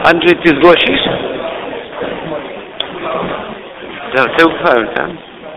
Andrzej, ty zgłosisz? Tę uchwałę, tak?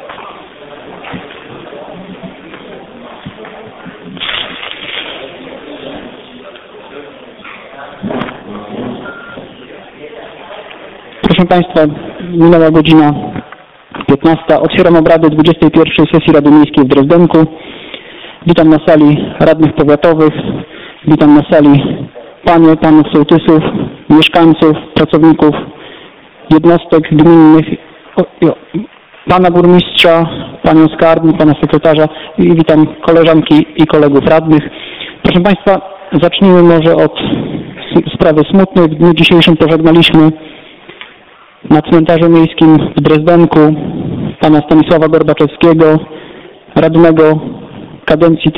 Proszę Państwa, minęła godzina 15. Otwieram obrady 21. sesji Rady Miejskiej w Drezdenku. Witam na sali radnych powiatowych, witam na sali panie, panów sołtysów, mieszkańców, pracowników jednostek gminnych, pana burmistrza, panią skarbnik, pana sekretarza i witam koleżanki i kolegów radnych. Proszę Państwa, zacznijmy może od sprawy smutnej. W dniu dzisiejszym pożegnaliśmy na cmentarzu miejskim w Drezdenku pana Stanisława Gorbaczewskiego, radnego kadencji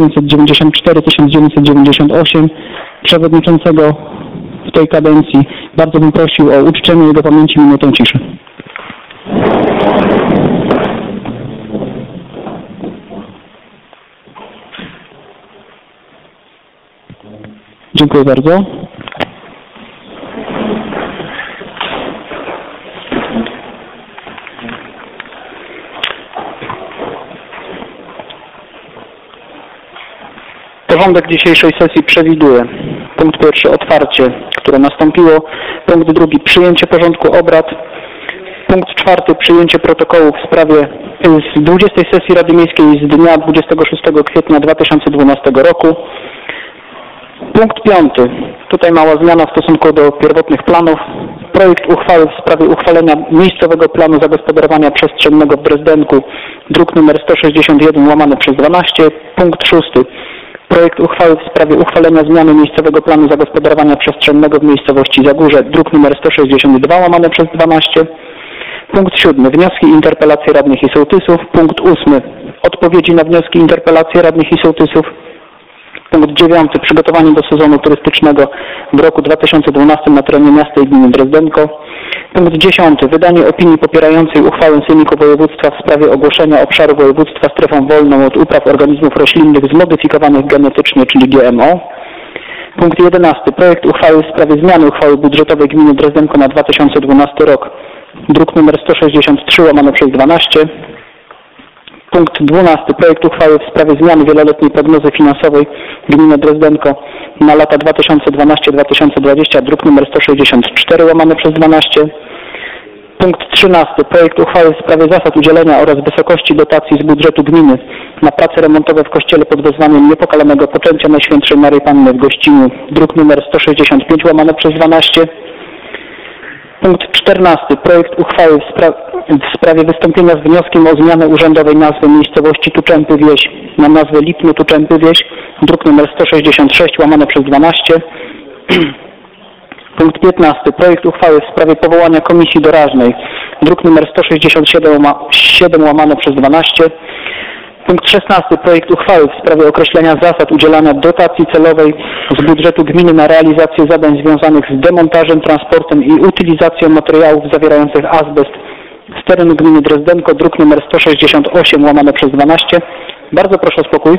1994-1998, przewodniczącego w tej kadencji. Bardzo bym prosił o uczczenie jego pamięci minutą ciszy. Dziękuję bardzo. Porządek dzisiejszej sesji przewiduje: punkt pierwszy otwarcie, które nastąpiło, punkt drugi przyjęcie porządku obrad, punkt czwarty przyjęcie protokołu w sprawie z 20. sesji Rady Miejskiej z dnia 26 kwietnia 2012 roku. Punkt piąty, tutaj mała zmiana w stosunku do pierwotnych planów, projekt uchwały w sprawie uchwalenia miejscowego planu zagospodarowania przestrzennego w Drezdenku, druk nr 161/12, punkt szósty, projekt uchwały w sprawie uchwalenia zmiany miejscowego planu zagospodarowania przestrzennego w miejscowości Zagórze, druk nr 162/12. Punkt 7. Wnioski i interpelacje radnych i sołtysów. Punkt 8. Odpowiedzi na wnioski i interpelacje radnych i sołtysów. Punkt 9. Przygotowanie do sezonu turystycznego w roku 2012 na terenie miasta i gminy Drezdenko. Punkt 10. Wydanie opinii popierającej uchwałę Sejmiku Województwa w sprawie ogłoszenia obszaru województwa strefą wolną od upraw organizmów roślinnych zmodyfikowanych genetycznie, czyli GMO. Punkt 11. Projekt uchwały w sprawie zmiany uchwały budżetowej gminy Drezdenko na 2012 rok. Druk nr 163/12. Punkt 12. Projekt uchwały w sprawie zmiany wieloletniej prognozy finansowej gminy Drezdenko na lata 2012-2020, druk nr 164/12. Punkt 13. Projekt uchwały w sprawie zasad udzielenia oraz wysokości dotacji z budżetu gminy na prace remontowe w kościele pod wezwaniem Niepokalanego Poczęcia Najświętszej Maryi Panny w Gościniu, druk nr 165/12. Punkt 14. Projekt uchwały w sprawie wystąpienia z wnioskiem o zmianę urzędowej nazwy miejscowości Tuczępy Wieś na nazwę Lipno Tuczępy Wieś, druk nr 166/12. Punkt 15. Projekt uchwały w sprawie powołania komisji doraźnej, druk nr 167/12. Punkt 16. Projekt uchwały w sprawie określenia zasad udzielania dotacji celowej z budżetu gminy na realizację zadań związanych z demontażem, transportem i utylizacją materiałów zawierających azbest z terenu gminy Drezdenko, druk nr 168/12. Bardzo proszę o spokój.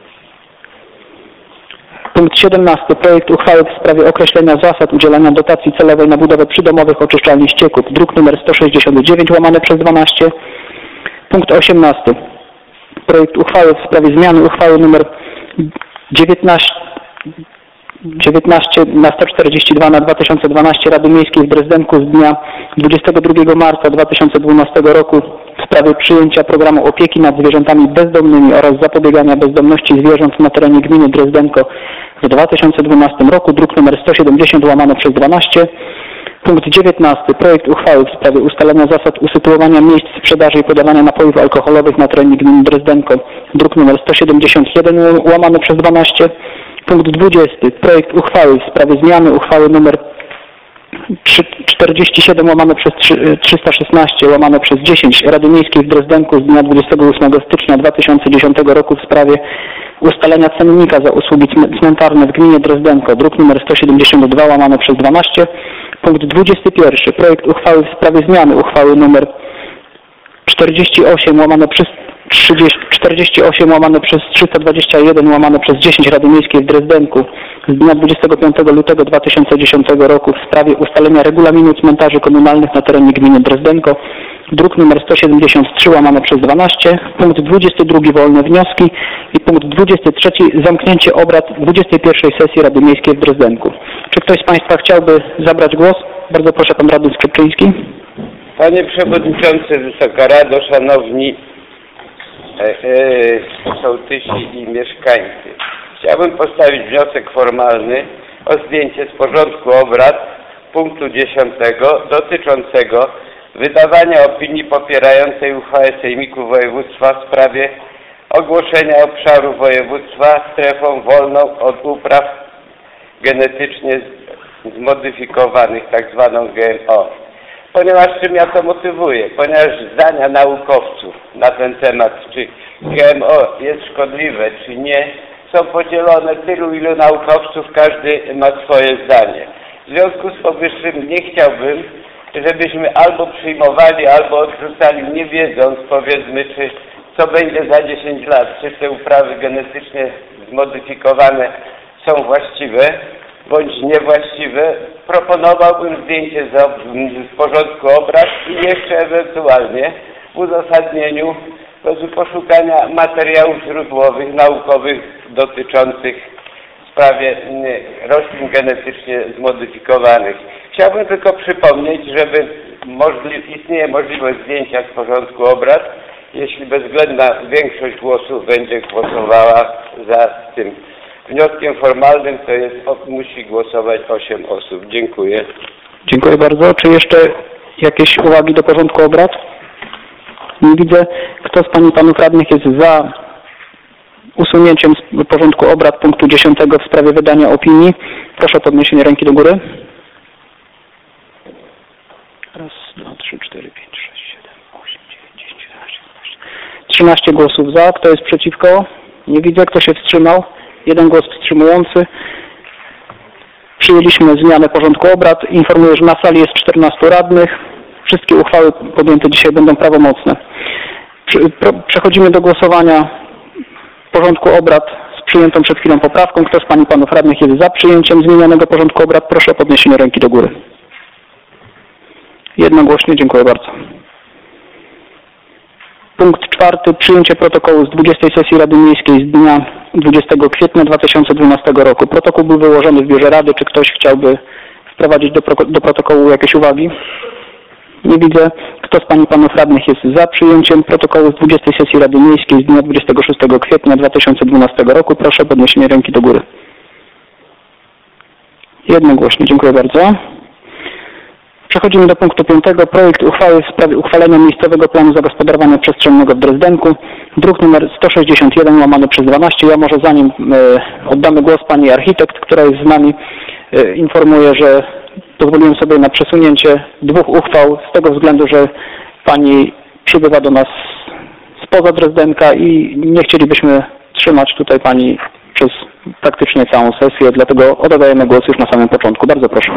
Punkt 17. Projekt uchwały w sprawie określenia zasad udzielania dotacji celowej na budowę przydomowych oczyszczalni ścieków, druk nr 169/12. Punkt 18. Projekt uchwały w sprawie zmiany uchwały nr 19/142/2012 Rady Miejskiej w Drezdenku z dnia 22 marca 2012 roku w sprawie przyjęcia programu opieki nad zwierzętami bezdomnymi oraz zapobiegania bezdomności zwierząt na terenie gminy Drezdenko w 2012 roku, druk nr 170/12. Punkt 19. Projekt uchwały w sprawie ustalenia zasad usytuowania miejsc sprzedaży i podawania napojów alkoholowych na terenie gminy Drezdenko, druk nr 171/12. Punkt 20. Projekt uchwały w sprawie zmiany uchwały nr 47/316/10 Rady Miejskiej w Drezdenku z dnia 28 stycznia 2010 roku w sprawie ustalenia cennika za usługi cmentarne w gminie Drezdenko, druk nr 172/12. Punkt 21. Projekt uchwały w sprawie zmiany uchwały nr 48/3 48 łamane przez 321 łamane przez 10 Rady Miejskiej w Drezdenku z dnia 25 lutego 2010 roku w sprawie ustalenia regulaminu cmentarzy komunalnych na terenie gminy Drezdenko, druk nr 173 łamane przez 12, punkt 22 wolne wnioski i punkt 23 zamknięcie obrad 21 sesji Rady Miejskiej w Drezdenku. Czy ktoś z Państwa chciałby zabrać głos? Bardzo proszę, pan radny Skrzypczyński. Panie Przewodniczący, Wysoka Rado, Szanowni sołtysi i mieszkańcy. Chciałbym postawić wniosek formalny o zdjęcie z porządku obrad punktu 10 dotyczącego wydawania opinii popierającej uchwałę Sejmiku Województwa w sprawie ogłoszenia obszaru województwa strefą wolną od upraw genetycznie zmodyfikowanych, tak zwaną GMO. Ponieważ czym ja to motywuję? Ponieważ zdania naukowców na ten temat, czy GMO jest szkodliwe, czy nie, są podzielone tylu, ilu naukowców, każdy ma swoje zdanie. W związku z powyższym nie chciałbym, żebyśmy albo przyjmowali, albo odrzucali, nie wiedząc, powiedzmy, czy co będzie za 10 lat, czy te uprawy genetycznie zmodyfikowane są właściwe, bądź niewłaściwe. Proponowałbym zdjęcie z porządku obrad i jeszcze ewentualnie w uzasadnieniu poszukania materiałów źródłowych, naukowych dotyczących w sprawie roślin genetycznie zmodyfikowanych. Chciałbym tylko przypomnieć, żeby istnieje możliwość zdjęcia z porządku obrad, jeśli bezwzględna większość głosów będzie głosowała za tym wnioskiem formalnym, to musi głosować 8 osób. Dziękuję. Dziękuję bardzo. Czy jeszcze jakieś uwagi do porządku obrad? Nie widzę. Kto z Pań i Panów Radnych jest za usunięciem z porządku obrad punktu 10 w sprawie wydania opinii? Proszę o podniesienie ręki do góry. Raz, 2, 3, 4, 5, 6, 7, 8, 9, 10, 11, 12. 13 głosów za. Kto jest przeciwko? Nie widzę. Kto się wstrzymał? 1 głos wstrzymujący. Przyjęliśmy zmianę porządku obrad. Informuję, że na sali jest 14 radnych. Wszystkie uchwały podjęte dzisiaj będą prawomocne. Przechodzimy do głosowania porządku obrad z przyjętą przed chwilą poprawką. Kto z Pań i Panów Radnych jest za przyjęciem zmienionego porządku obrad? Proszę o podniesienie ręki do góry. Jednogłośnie. Dziękuję bardzo. Punkt 4. Przyjęcie protokołu z 20 sesji Rady Miejskiej z dnia 20 kwietnia 2012 roku. Protokół był wyłożony w biurze Rady. Czy ktoś chciałby wprowadzić do protokołu jakieś uwagi? Nie widzę. Kto z Pań i Panów Radnych jest za przyjęciem protokołu z 20 sesji Rady Miejskiej z dnia 26 kwietnia 2012 roku? Proszę o podniesienie ręki do góry. Jednogłośnie. Dziękuję bardzo. Przechodzimy do punktu 5. Projekt uchwały w sprawie uchwalenia miejscowego planu zagospodarowania przestrzennego w Drezdenku. Druk nr 161 łamany przez 12. Ja może zanim oddamy głos Pani architekt, która jest z nami, informuję, że pozwoliłem sobie na przesunięcie 2 uchwał z tego względu, że Pani przybywa do nas spoza Drezdenka i nie chcielibyśmy trzymać tutaj Pani przez praktycznie całą sesję, dlatego oddajemy głos już na samym początku. Bardzo proszę.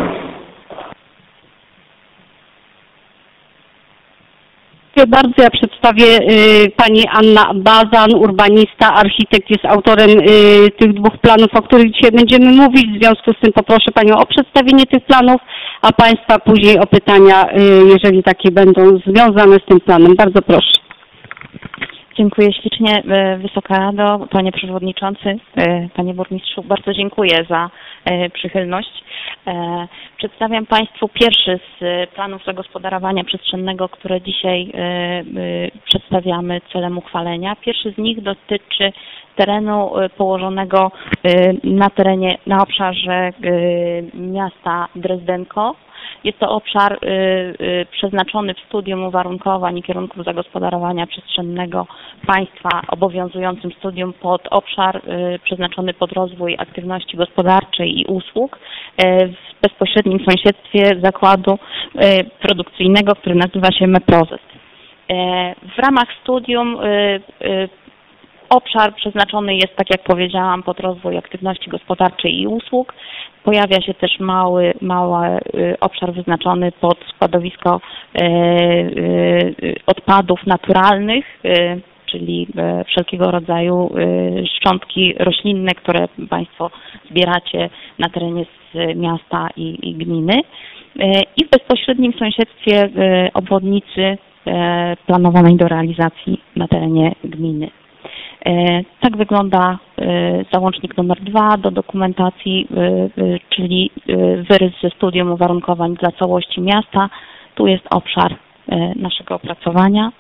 Dziękuję bardzo. Ja przedstawię pani Anna Bazan, urbanista, architekt, jest autorem tych 2 planów, o których dzisiaj będziemy mówić. W związku z tym poproszę panią o przedstawienie tych planów, a państwa później o pytania, jeżeli takie będą związane z tym planem. Bardzo proszę. Dziękuję ślicznie, Wysoka Rado, Panie Przewodniczący, Panie Burmistrzu. Bardzo dziękuję za przychylność. Przedstawiam Państwu pierwszy z planów zagospodarowania przestrzennego, które dzisiaj przedstawiamy celem uchwalenia. Pierwszy z nich dotyczy terenu położonego na obszarze miasta Drezdenko. Jest to obszar przeznaczony w studium uwarunkowań i kierunków zagospodarowania przestrzennego państwa obowiązującym studium pod obszar przeznaczony pod rozwój aktywności gospodarczej i usług w bezpośrednim sąsiedztwie zakładu produkcyjnego, który nazywa się MEPROZES. W ramach studium obszar przeznaczony jest, tak jak powiedziałam, pod rozwój aktywności gospodarczej i usług. Pojawia się też mały obszar wyznaczony pod składowisko odpadów naturalnych, czyli wszelkiego rodzaju szczątki roślinne, które Państwo zbieracie na terenie z miasta i gminy i w bezpośrednim sąsiedztwie obwodnicy planowanej do realizacji na terenie gminy. Tak wygląda załącznik numer 2 do dokumentacji, czyli wyrys ze studium uwarunkowań dla całości miasta. Tu jest obszar naszego opracowania.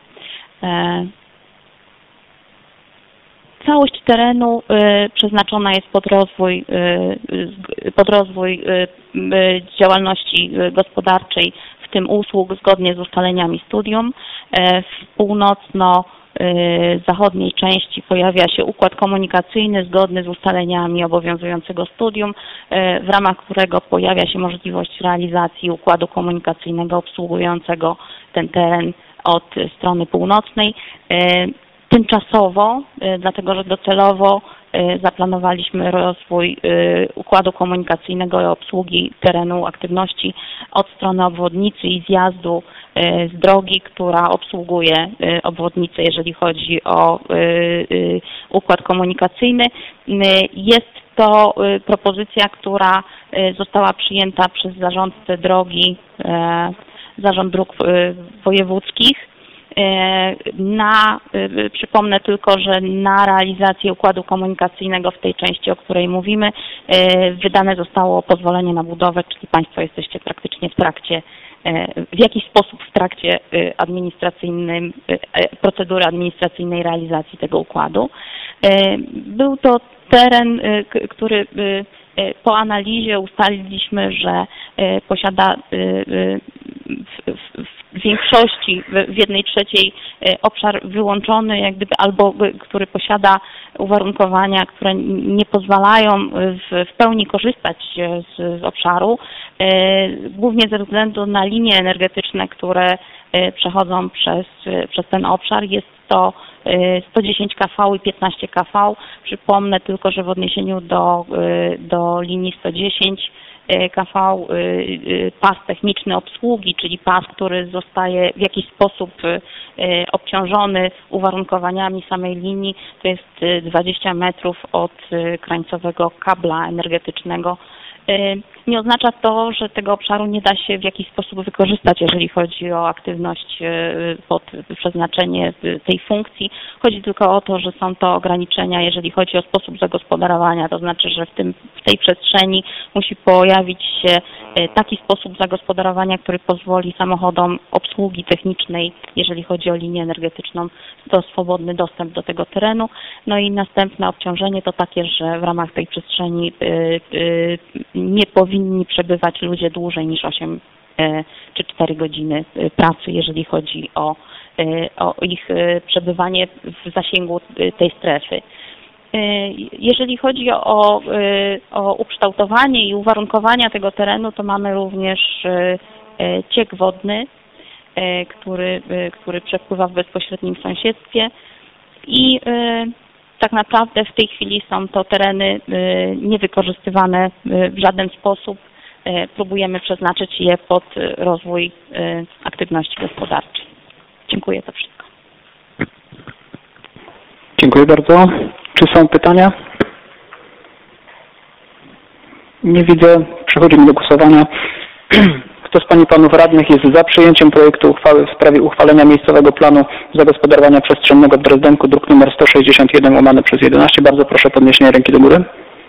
Całość terenu przeznaczona jest pod rozwój działalności gospodarczej, w tym usług, zgodnie z ustaleniami studium. W północno-zachodniej części pojawia się układ komunikacyjny zgodny z ustaleniami obowiązującego studium, w ramach którego pojawia się możliwość realizacji układu komunikacyjnego obsługującego ten teren od strony północnej. Tymczasowo, dlatego że docelowo zaplanowaliśmy rozwój układu komunikacyjnego i obsługi terenu aktywności od strony obwodnicy i zjazdu z drogi, która obsługuje obwodnicę, jeżeli chodzi o układ komunikacyjny. Jest to propozycja, która została przyjęta przez zarządcę drogi, Zarząd Dróg Wojewódzkich. Przypomnę tylko, że na realizację układu komunikacyjnego w tej części, o której mówimy, wydane zostało pozwolenie na budowę, czyli Państwo jesteście praktycznie w jakiś sposób w trakcie procedury administracyjnej realizacji tego układu. Był to teren, który po analizie ustaliliśmy, że posiada w większości, w 1/3 obszar wyłączony, jak gdyby, albo który posiada uwarunkowania, które nie pozwalają w pełni korzystać z obszaru, głównie ze względu na linie energetyczne, które przechodzą przez ten obszar. Jest to 110 kV i 15 kV. Przypomnę tylko, że w odniesieniu do linii 110 kV pas techniczny obsługi, czyli pas, który zostaje w jakiś sposób obciążony uwarunkowaniami samej linii, to jest 20 metrów od krańcowego kabla energetycznego. Nie oznacza to, że tego obszaru nie da się w jakiś sposób wykorzystać, jeżeli chodzi o aktywność pod przeznaczenie tej funkcji. Chodzi tylko o to, że są to ograniczenia, jeżeli chodzi o sposób zagospodarowania, to znaczy, że w tej przestrzeni musi pojawić się taki sposób zagospodarowania, który pozwoli samochodom obsługi technicznej, jeżeli chodzi o linię energetyczną, to swobodny dostęp do tego terenu. No i następne obciążenie to takie, że w ramach tej przestrzeni nie powinni przebywać ludzie dłużej niż 8 czy 4 godziny pracy, jeżeli chodzi o ich przebywanie w zasięgu tej strefy. Jeżeli chodzi o ukształtowanie i uwarunkowania tego terenu, to mamy również ciek wodny, który przepływa w bezpośrednim sąsiedztwie i tak naprawdę w tej chwili są to tereny niewykorzystywane w żaden sposób. Próbujemy przeznaczyć je pod rozwój aktywności gospodarczej. Dziękuję za wszystko. Dziękuję bardzo. Czy są pytania? Nie widzę. Przechodzimy do głosowania. Kto z Pań i Panów Radnych jest za przyjęciem projektu uchwały w sprawie uchwalenia miejscowego planu zagospodarowania przestrzennego w Drezdenku, druk nr 161/11? Bardzo proszę o podniesienie ręki do góry.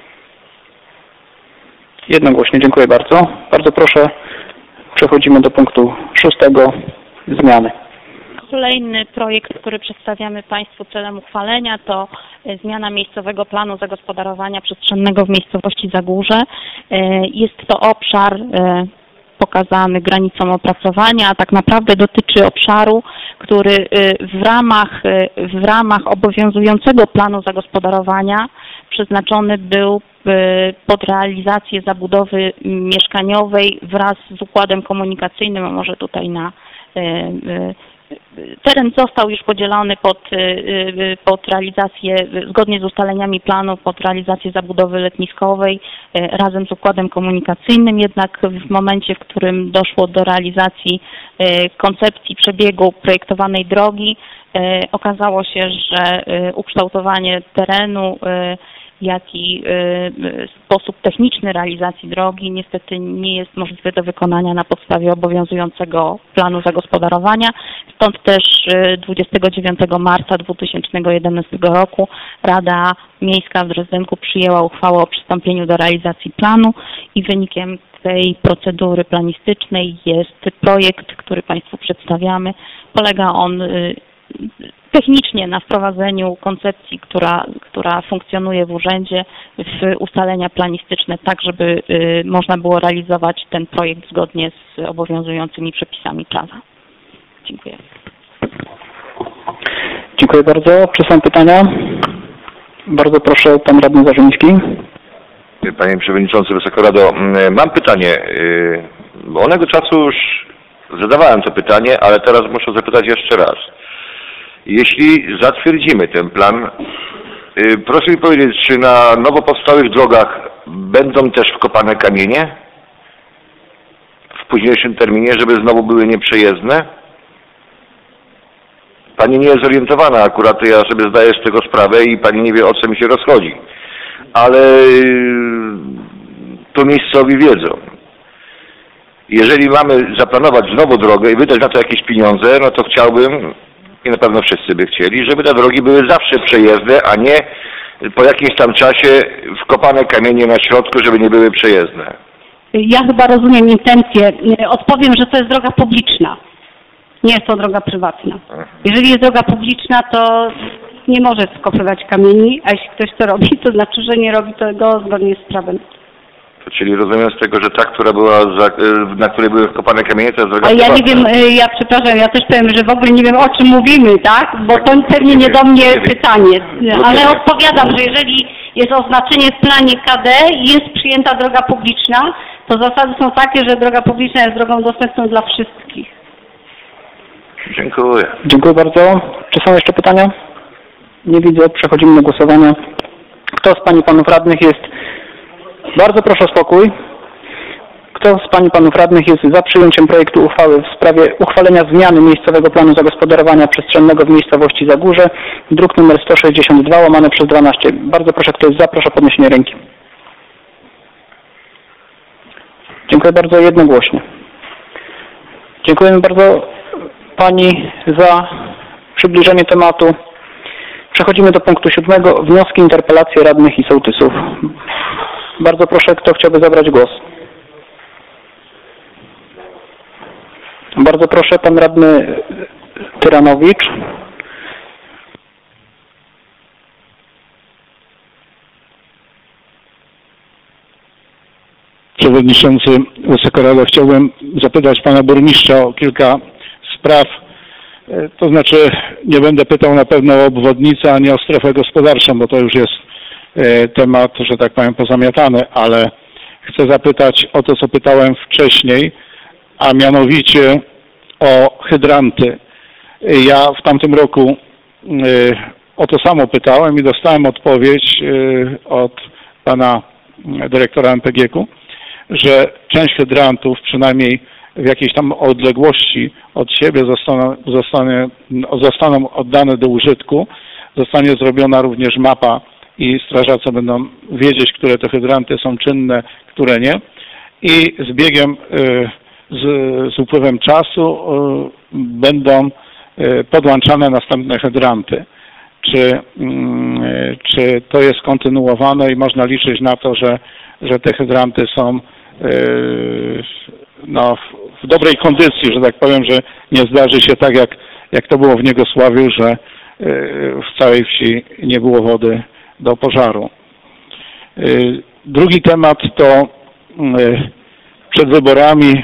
Jednogłośnie. Dziękuję bardzo. Bardzo proszę. Przechodzimy do punktu 6. Zmiany. Kolejny projekt, który przedstawiamy Państwu celem uchwalenia, to zmiana miejscowego planu zagospodarowania przestrzennego w miejscowości Zagórze. Jest to obszar pokazany granicą opracowania, a tak naprawdę dotyczy obszaru, który w ramach obowiązującego planu zagospodarowania przeznaczony był pod realizację zabudowy mieszkaniowej wraz z układem komunikacyjnym, a może tutaj Teren został już podzielony pod realizację, zgodnie z ustaleniami planu, pod realizację zabudowy letniskowej razem z układem komunikacyjnym, jednak w momencie, w którym doszło do realizacji koncepcji przebiegu projektowanej drogi, okazało się, że ukształtowanie terenu, jak i sposób techniczny realizacji drogi niestety nie jest możliwy do wykonania na podstawie obowiązującego planu zagospodarowania. Stąd też 29 marca 2011 roku Rada Miejska w Drezdenku przyjęła uchwałę o przystąpieniu do realizacji planu i wynikiem tej procedury planistycznej jest projekt, który Państwu przedstawiamy. Polega on technicznie na wprowadzeniu koncepcji, która funkcjonuje w urzędzie, w ustalenia planistyczne, tak żeby można było realizować ten projekt zgodnie z obowiązującymi przepisami prawa. Dziękuję. Dziękuję bardzo. Czy są pytania? Bardzo proszę, pan radny Zarzyński. Panie Przewodniczący, Wysoka Rado, mam pytanie, bo onego czasu już zadawałem to pytanie, ale teraz muszę zapytać jeszcze raz. Jeśli zatwierdzimy ten plan, proszę mi powiedzieć, czy na nowo powstałych drogach będą też wkopane kamienie w późniejszym terminie, żeby znowu były nieprzejezdne? Pani nie jest zorientowana akurat, ja sobie zdaję z tego sprawę i pani nie wie, o co mi się rozchodzi. Ale to miejscowi wiedzą. Jeżeli mamy zaplanować znowu drogę i wydać na to jakieś pieniądze, no to chciałbym, i na pewno wszyscy by chcieli, żeby te drogi były zawsze przejezdne, a nie po jakimś tam czasie wkopane kamienie na środku, żeby nie były przejezdne. Ja chyba rozumiem intencję. Odpowiem, że to jest droga publiczna. Nie jest to droga prywatna. Jeżeli jest droga publiczna, to nie może wkopywać kamieni, a jeśli ktoś to robi, to znaczy, że nie robi tego zgodnie z prawem. Czyli rozumiem z tego, że ta, która była, na której były wkopane kamienie, to jest droga prywatna. Ja nie wiem, ja przepraszam, ja też powiem, że w ogóle nie wiem, o czym mówimy, tak? Bo to pewnie nie do mnie pytanie. Ale odpowiadam, że jeżeli jest oznaczenie w planie KD i jest przyjęta droga publiczna, to zasady są takie, że droga publiczna jest drogą dostępną dla wszystkich. Dziękuję. Dziękuję bardzo. Czy są jeszcze pytania? Nie widzę. Przechodzimy do głosowania. Kto z Pań i Panów Radnych jest... Bardzo proszę o spokój. Kto z Pań i Panów Radnych jest za przyjęciem projektu uchwały w sprawie uchwalenia zmiany miejscowego planu zagospodarowania przestrzennego w miejscowości Zagórze, druk nr 162 łamane przez 12. Bardzo proszę, kto jest za, proszę o podniesienie ręki. Dziękuję bardzo, jednogłośnie. Dziękujemy bardzo Pani za przybliżenie tematu. Przechodzimy do punktu 7. Wnioski, interpelacje radnych i sołtysów. Bardzo proszę, kto chciałby zabrać głos. Bardzo proszę, pan radny Tyranowicz. Przewodniczący, Wysoka Rado, chciałbym zapytać pana burmistrza o kilka spraw. To znaczy, nie będę pytał na pewno o obwodnicę, ani o strefę gospodarczą, bo to już jest temat, że tak powiem, pozamiatany, ale chcę zapytać o to, co pytałem wcześniej, a mianowicie o hydranty. Ja w tamtym roku o to samo pytałem i dostałem odpowiedź od pana dyrektora MPGiK-u, że część hydrantów, przynajmniej w jakiejś tam odległości od siebie zostaną oddane do użytku. Zostanie zrobiona również mapa i strażacy będą wiedzieć, które te hydranty są czynne, które nie. I z biegiem, z upływem czasu będą podłączane następne hydranty. Czy to jest kontynuowane i można liczyć na to, że te hydranty są no, w dobrej kondycji, że tak powiem, że nie zdarzy się tak, jak to było w Niegosławiu, że w całej wsi nie było wody do pożaru. Drugi temat to przed wyborami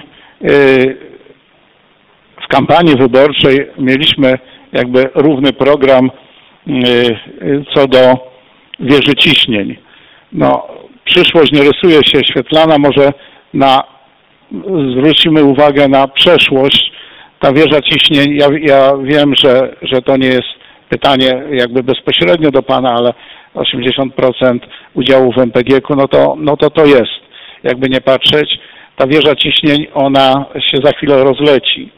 w kampanii wyborczej mieliśmy jakby równy program co do wieży ciśnień. No, przyszłość nie rysuje się świetlana, może zwrócimy uwagę na przeszłość, ta wieża ciśnień, ja wiem, że to nie jest pytanie jakby bezpośrednio do Pana, ale 80% udziału w MPGiK-u, no to jest, jakby nie patrzeć. Ta wieża ciśnień, ona się za chwilę rozleci.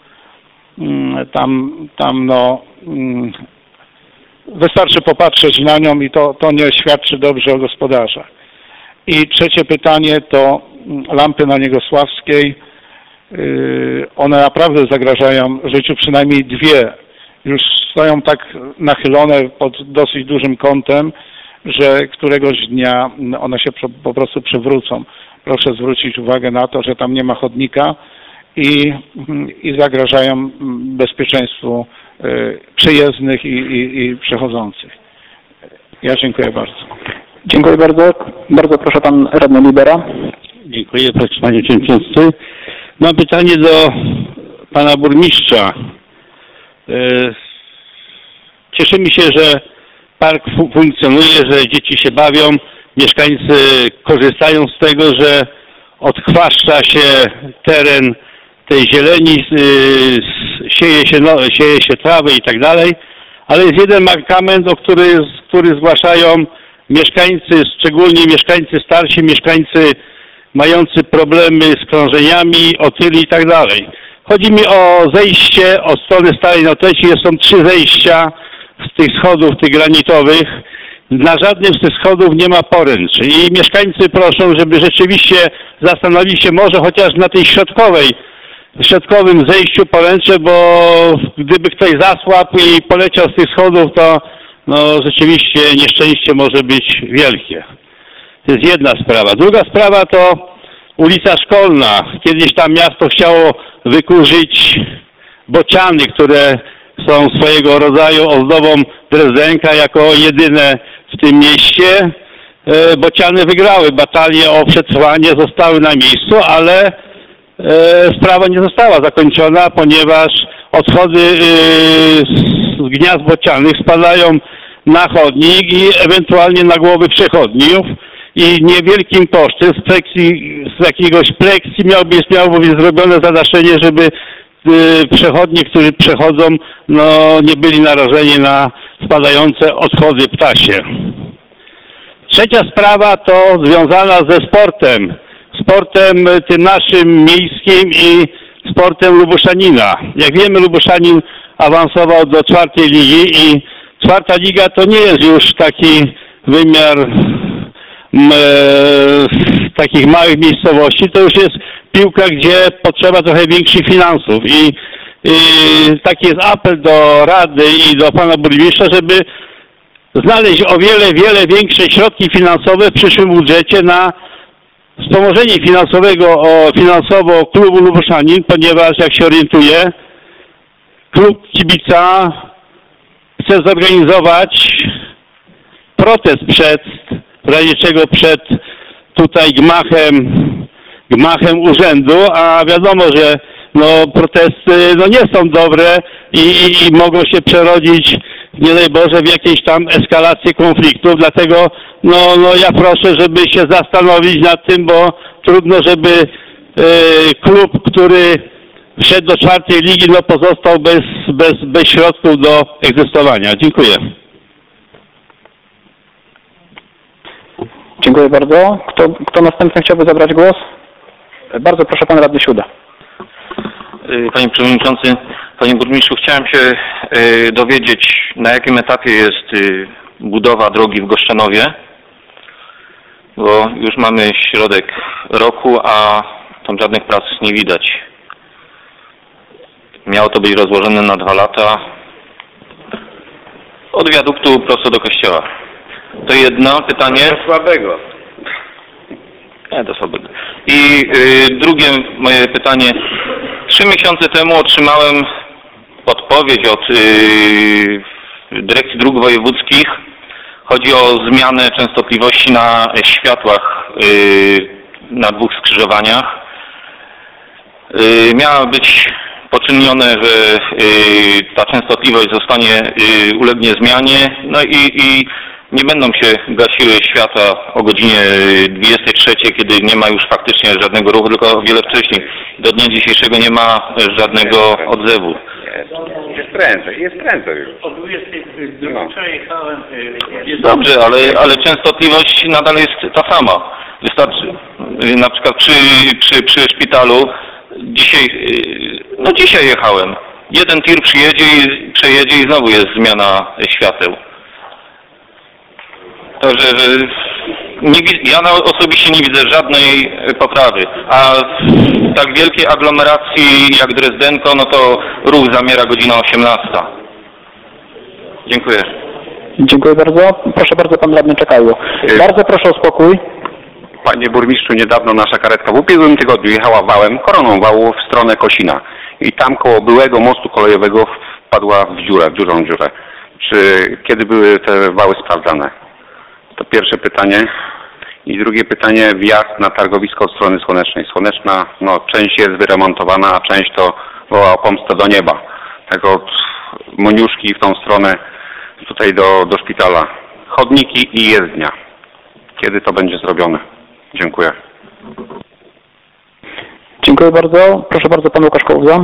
Wystarczy popatrzeć na nią i to nie świadczy dobrze o gospodarzach. I trzecie pytanie to lampy na Niegosławskiej. One naprawdę zagrażają życiu, przynajmniej dwie. Już stoją tak nachylone pod dosyć dużym kątem, że któregoś dnia one się po prostu przewrócą. Proszę zwrócić uwagę na to, że tam nie ma chodnika i zagrażają bezpieczeństwu przejezdnych i przechodzących. Ja dziękuję bardzo. Dziękuję bardzo. Bardzo proszę pan radny Libera. Dziękuję panie przewodniczący. Mam pytanie do pana burmistrza. Cieszymy się, że park funkcjonuje, że dzieci się bawią, mieszkańcy korzystają z tego, że odchwaszcza się teren tej zieleni, sieje się trawę i tak dalej, ale jest jeden mankament, który zgłaszają mieszkańcy, szczególnie mieszkańcy starsi, mieszkańcy mający problemy z krążeniami, otyli i tak dalej. Chodzi mi o zejście od strony Starej Noteci. Są 3 zejścia z tych schodów, tych granitowych. Na żadnym z tych schodów nie ma poręczy. I mieszkańcy proszą, żeby rzeczywiście zastanowili się może chociaż na tej środkowym zejściu poręcze, bo gdyby ktoś zasłabł i poleciał z tych schodów, to rzeczywiście nieszczęście może być wielkie. To jest jedna sprawa. Druga sprawa to ulica Szkolna. Kiedyś tam miasto chciało wykurzyć bociany, które są swojego rodzaju ozdobą Drezdenka, jako jedyne w tym mieście. Bociany wygrały batalię o przetrwanie, zostały na miejscu, ale sprawa nie została zakończona, ponieważ odchody z gniazd bocianych spadają na chodnik i ewentualnie na głowy przechodniów i niewielkim kosztem z jakiegoś pleksji miałoby być zrobione zadaszenie, żeby przechodni, którzy przechodzą, nie byli narażeni na spadające odchody ptasie. Trzecia sprawa to związana ze sportem. Sportem tym naszym miejskim i sportem Lubuszanina. Jak wiemy, Lubuszanin awansował do 4. ligi i 4. liga to nie jest już taki wymiar takich małych miejscowości, to już jest piłka, gdzie potrzeba trochę większych finansów i taki jest apel do Rady i do pana burmistrza, żeby znaleźć o wiele większe środki finansowe w przyszłym budżecie na wspomożenie finansowo klubu Lubuszanin, ponieważ jak się orientuję, klub kibica chce zorganizować protest w razie czego przed tutaj gmachem urzędu, a wiadomo, że protesty nie są dobre i mogą się przerodzić, nie daj Boże, w jakieś tam eskalacje konfliktów, dlatego ja proszę, żeby się zastanowić nad tym, bo trudno, żeby klub, który wszedł do 4. ligi, pozostał bez środków do egzystowania. Dziękuję. Dziękuję bardzo. Kto następny chciałby zabrać głos? Bardzo proszę, pan radny Siuda. Panie przewodniczący, panie burmistrzu, chciałem się dowiedzieć, na jakim etapie jest budowa drogi w Goszczenowie, bo już mamy środek roku, a tam żadnych prac nie widać. Miało to być rozłożone na 2 lata od wiaduktu prosto do kościoła. To jedno pytanie. Do słabego. Nie, do słabego. I drugie moje pytanie. 3 miesiące temu otrzymałem odpowiedź od Dyrekcji Dróg Wojewódzkich. Chodzi o zmianę częstotliwości na światłach na 2 skrzyżowaniach. Miała być poczynione, że ta częstotliwość ulegnie zmianie. No i nie będą się gasiły światła o godzinie 23, kiedy nie ma już faktycznie żadnego ruchu, tylko o wiele wcześniej. Do dnia dzisiejszego nie ma żadnego odzewu. Jest prędzej już. O 22 jechałem. Dobrze, ale częstotliwość nadal jest ta sama. Wystarczy, na przykład przy szpitalu, dzisiaj jechałem. Jeden tir przejedzie i znowu jest zmiana świateł. Także ja osobiście nie widzę żadnej poprawy, a w tak wielkiej aglomeracji jak Drezdenko, no to ruch zamiera godzina 18. Dziękuję. Dziękuję bardzo. Proszę bardzo, pan radny Czekajło. Bardzo proszę o spokój. Panie burmistrzu, niedawno nasza karetka w ubiegłym tygodniu jechała wałem, koroną wału w stronę Kosina i tam koło byłego mostu kolejowego wpadła w dużą dziurę. Kiedy były te wały sprawdzane? To pierwsze pytanie. I drugie pytanie, wjazd na targowisko od strony Słonecznej. Słoneczna, część jest wyremontowana, a część to woła o pomstę do nieba. Tak od Moniuszki w tą stronę, tutaj do szpitala. Chodniki i jezdnia. Kiedy to będzie zrobione? Dziękuję. Dziękuję bardzo. Proszę bardzo, pan Łukasz Kołza.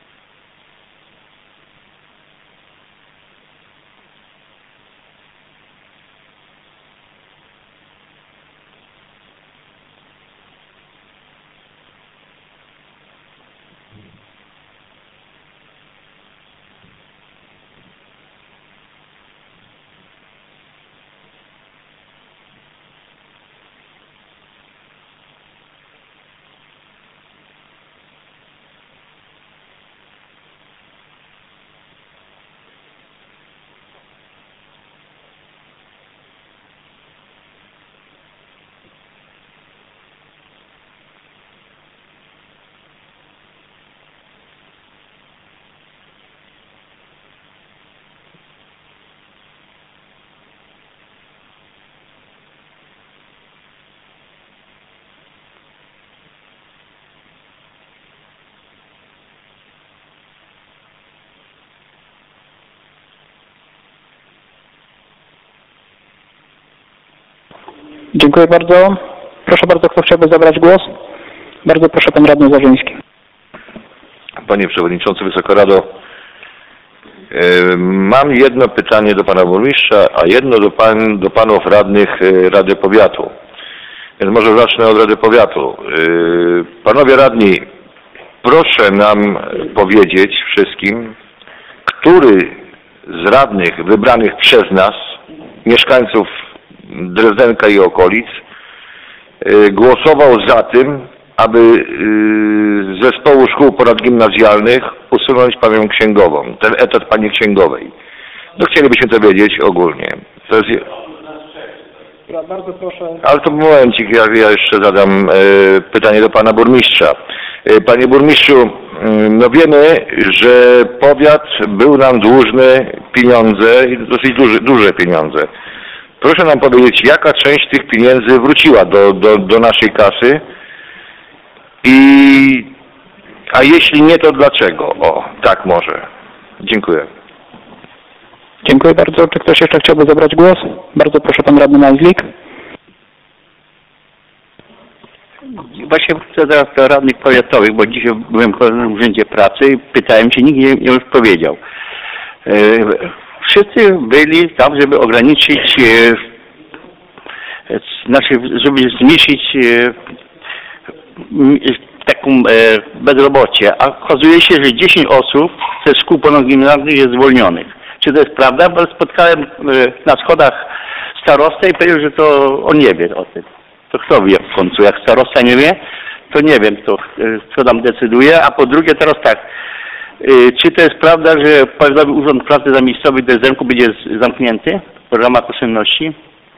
Dziękuję bardzo. Proszę bardzo, kto chciałby zabrać głos? Bardzo proszę, pan radny Zarzyński. Panie Przewodniczący, Wysoka Rado, mam jedno pytanie do Pana Burmistrza, a jedno do Panów Radnych Rady Powiatu. Więc może zacznę od Rady Powiatu. Panowie Radni, proszę nam powiedzieć wszystkim, który z radnych wybranych przez nas, mieszkańców Drezdenka i okolic, głosował za tym, aby z zespołu szkół ponadgimnazjalnych usunąć panią księgową, ten etat pani księgowej. Chcielibyśmy to wiedzieć ogólnie. To jest... Bardzo proszę. Ale to momencik, ja jeszcze zadam pytanie do pana burmistrza. Panie burmistrzu, wiemy, że powiat był nam dłużny pieniądze, dosyć duże pieniądze. Proszę nam powiedzieć, jaka część tych pieniędzy wróciła do naszej kasy a jeśli nie, to dlaczego? Tak może. Dziękuję. Dziękuję bardzo. Czy ktoś jeszcze chciałby zabrać głos? Bardzo proszę, pan radny Majzlik. Właśnie chcę teraz do radnych powiatowych, bo dzisiaj byłem w urzędzie pracy i pytałem się, nikt nie odpowiedział. Wszyscy byli tam, żeby ograniczyć, żeby zmniejszyć taką bezrobocie, a okazuje się, że 10 osób ze szkół ponadgimnazjalnych jest zwolnionych. Czy to jest prawda? Bo spotkałem na schodach starostę i powiedział, że to on nie wie o tym. To kto wie w końcu? Jak starosta nie wie, to nie wiem, kto tam decyduje. A po drugie teraz tak, czy to jest prawda, że Powiatowy Urząd Pracy Zamiejscowy w Drezdenku będzie zamknięty w ramach oszczędności?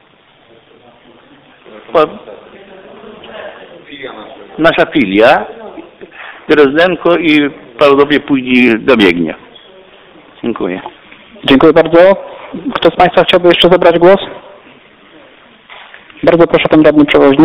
Nasza filia, Drezdenko i prawdopodobnie później dobiegnie. Dziękuję. Dziękuję bardzo. Kto z Państwa chciałby jeszcze zabrać głos? Bardzo proszę, pan radny przewoźny.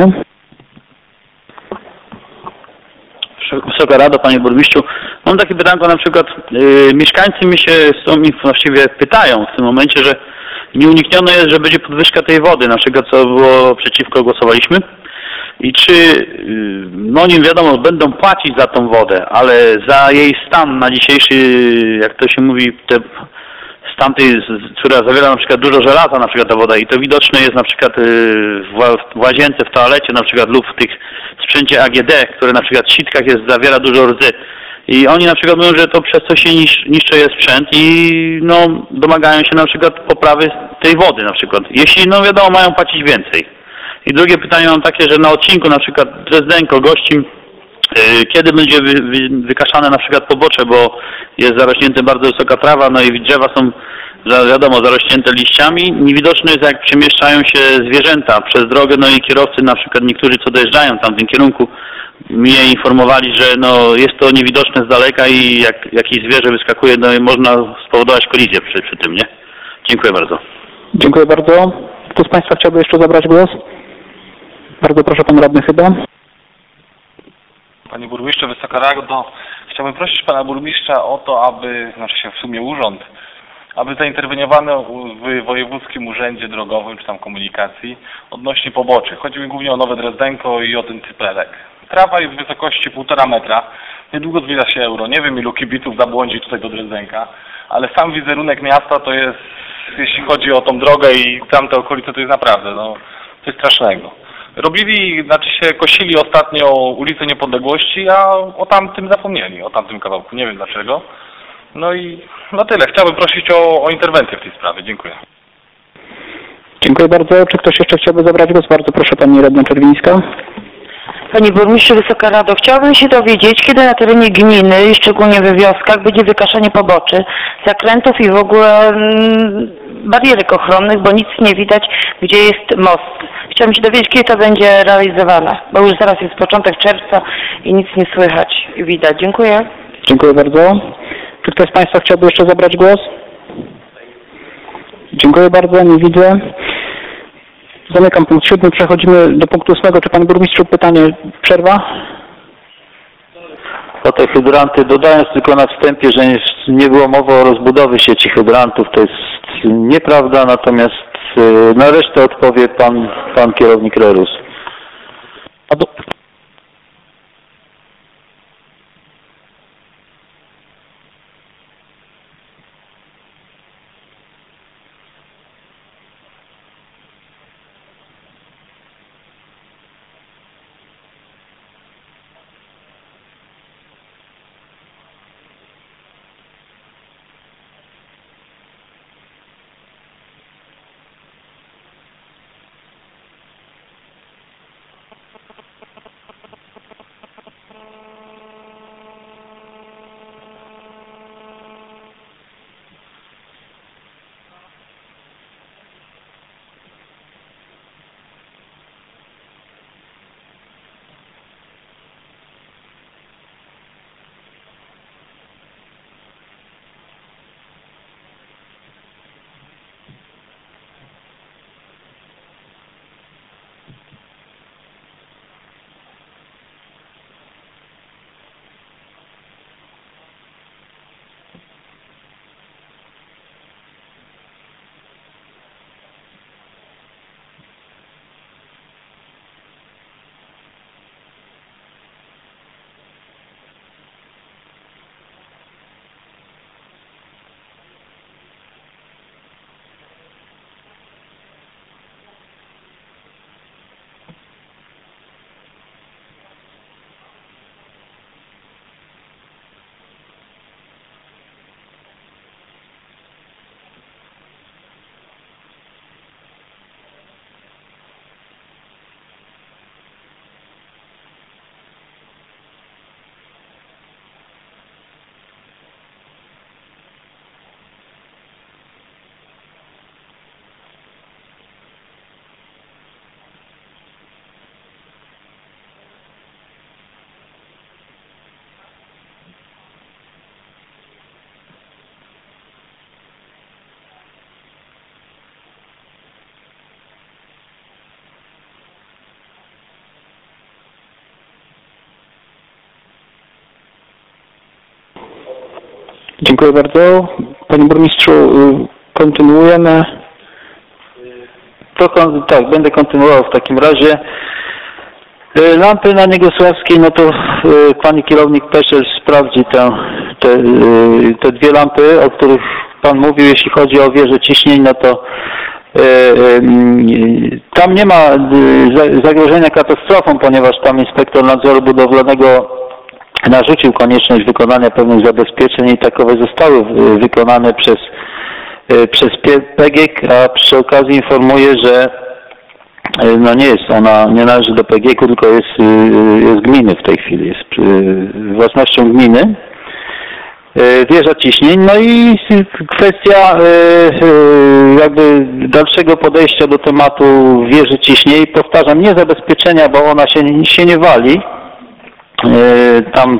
Wysoka Rado, panie burmistrzu. Mam takie pytanko, na przykład mieszkańcy mi się właściwie pytają w tym momencie, że Nieuniknione jest, że będzie podwyżka tej wody, na przykład co było przeciwko, głosowaliśmy. I czy, no nie wiadomo, będą płacić za tą wodę, ale za jej stan na dzisiejszy, jak to się mówi, stan tej, która zawiera na przykład dużo żelaza, na przykład ta woda, i to widoczne jest na przykład w łazience, w toalecie na przykład lub w tych sprzęcie AGD, które na przykład w sitkach zawiera dużo rdzy. I oni na przykład mówią, że to przez co się niszczy jest sprzęt i no domagają się na przykład poprawy tej wody na przykład. Jeśli no wiadomo mają płacić więcej. I drugie pytanie mam takie, że na odcinku na przykład Drezdenko, Gościm, kiedy będzie wykaszane na przykład pobocze, bo jest zarośnięta bardzo wysoka trawa, no i drzewa są wiadomo zarośnięte liściami. Niewidoczne jest jak przemieszczają się zwierzęta przez drogę, no i kierowcy na przykład niektórzy co dojeżdżają w tamtym kierunku mnie informowali, że no jest to niewidoczne z daleka i jak jakieś zwierzę wyskakuje, no i można spowodować kolizję przy tym, nie? Dziękuję bardzo. Dziękuję bardzo. Kto z Państwa chciałby jeszcze zabrać głos? Bardzo proszę, pan radny chyba. Panie burmistrzu, Wysoka Rado, chciałbym prosić pana burmistrza o to, aby, znaczy się w sumie urząd, aby zainterweniowano w Wojewódzkim Urzędzie Drogowym czy tam Komunikacji odnośnie poboczy. Chodzi mi głównie o Nowe Drezdenko i o ten Cypelek. Trawa jest w wysokości 1,5 metra, niedługo zbliża się euro. Nie wiem ilu kibiców zabłądzi tutaj do Drezdenka, ale sam wizerunek miasta to jest, jeśli chodzi o tą drogę i tamte okolice, to jest naprawdę coś strasznego. Kosili ostatnio ulicę Niepodległości, a o tamtym zapomnieli, o tamtym kawałku. Nie wiem dlaczego. No i no tyle. Chciałbym prosić o interwencję w tej sprawie. Dziękuję. Dziękuję bardzo. Czy ktoś jeszcze chciałby zabrać głos? Bardzo proszę, pani radna Czerwińska. Panie burmistrzu, Wysoka Rado, chciałabym się dowiedzieć, kiedy na terenie gminy, szczególnie we wioskach, będzie wykaszanie poboczy, zakrętów i w ogóle barierek ochronnych, bo nic nie widać, gdzie jest most. Chciałabym się dowiedzieć, kiedy to będzie realizowane, bo już zaraz jest początek czerwca i nic nie słychać i widać. Dziękuję. Dziękuję bardzo. Czy ktoś z Państwa chciałby jeszcze zabrać głos? Dziękuję bardzo, nie widzę. Zamykam punkt 7. Przechodzimy do punktu 8. Czy Pan Burmistrzu pytanie? Przerwa? O te hydranty, dodając tylko na wstępie, że nie było mowy o rozbudowie sieci hydrantów, to jest nieprawda, natomiast na resztę odpowie pan kierownik Rerus. Dziękuję bardzo. Panie Burmistrzu, kontynuujemy. Tak, będę kontynuował w takim razie. Lampy na Niegosławskiej, no to pani kierownik Peszel sprawdzi te dwie lampy, o których pan mówił. Jeśli chodzi o wieżę ciśnień, no to tam nie ma zagrożenia katastrofą, ponieważ tam inspektor nadzoru budowlanego narzucił konieczność wykonania pewnych zabezpieczeń i takowe zostały wykonane przez PGK, a przy okazji informuję, że no nie należy do PGK, tylko jest gminy w tej chwili, jest własnością gminy. Wieża ciśnień, no i kwestia jakby dalszego podejścia do tematu wieży ciśnień. Powtarzam, nie zabezpieczenia, bo ona się nie wali. Tam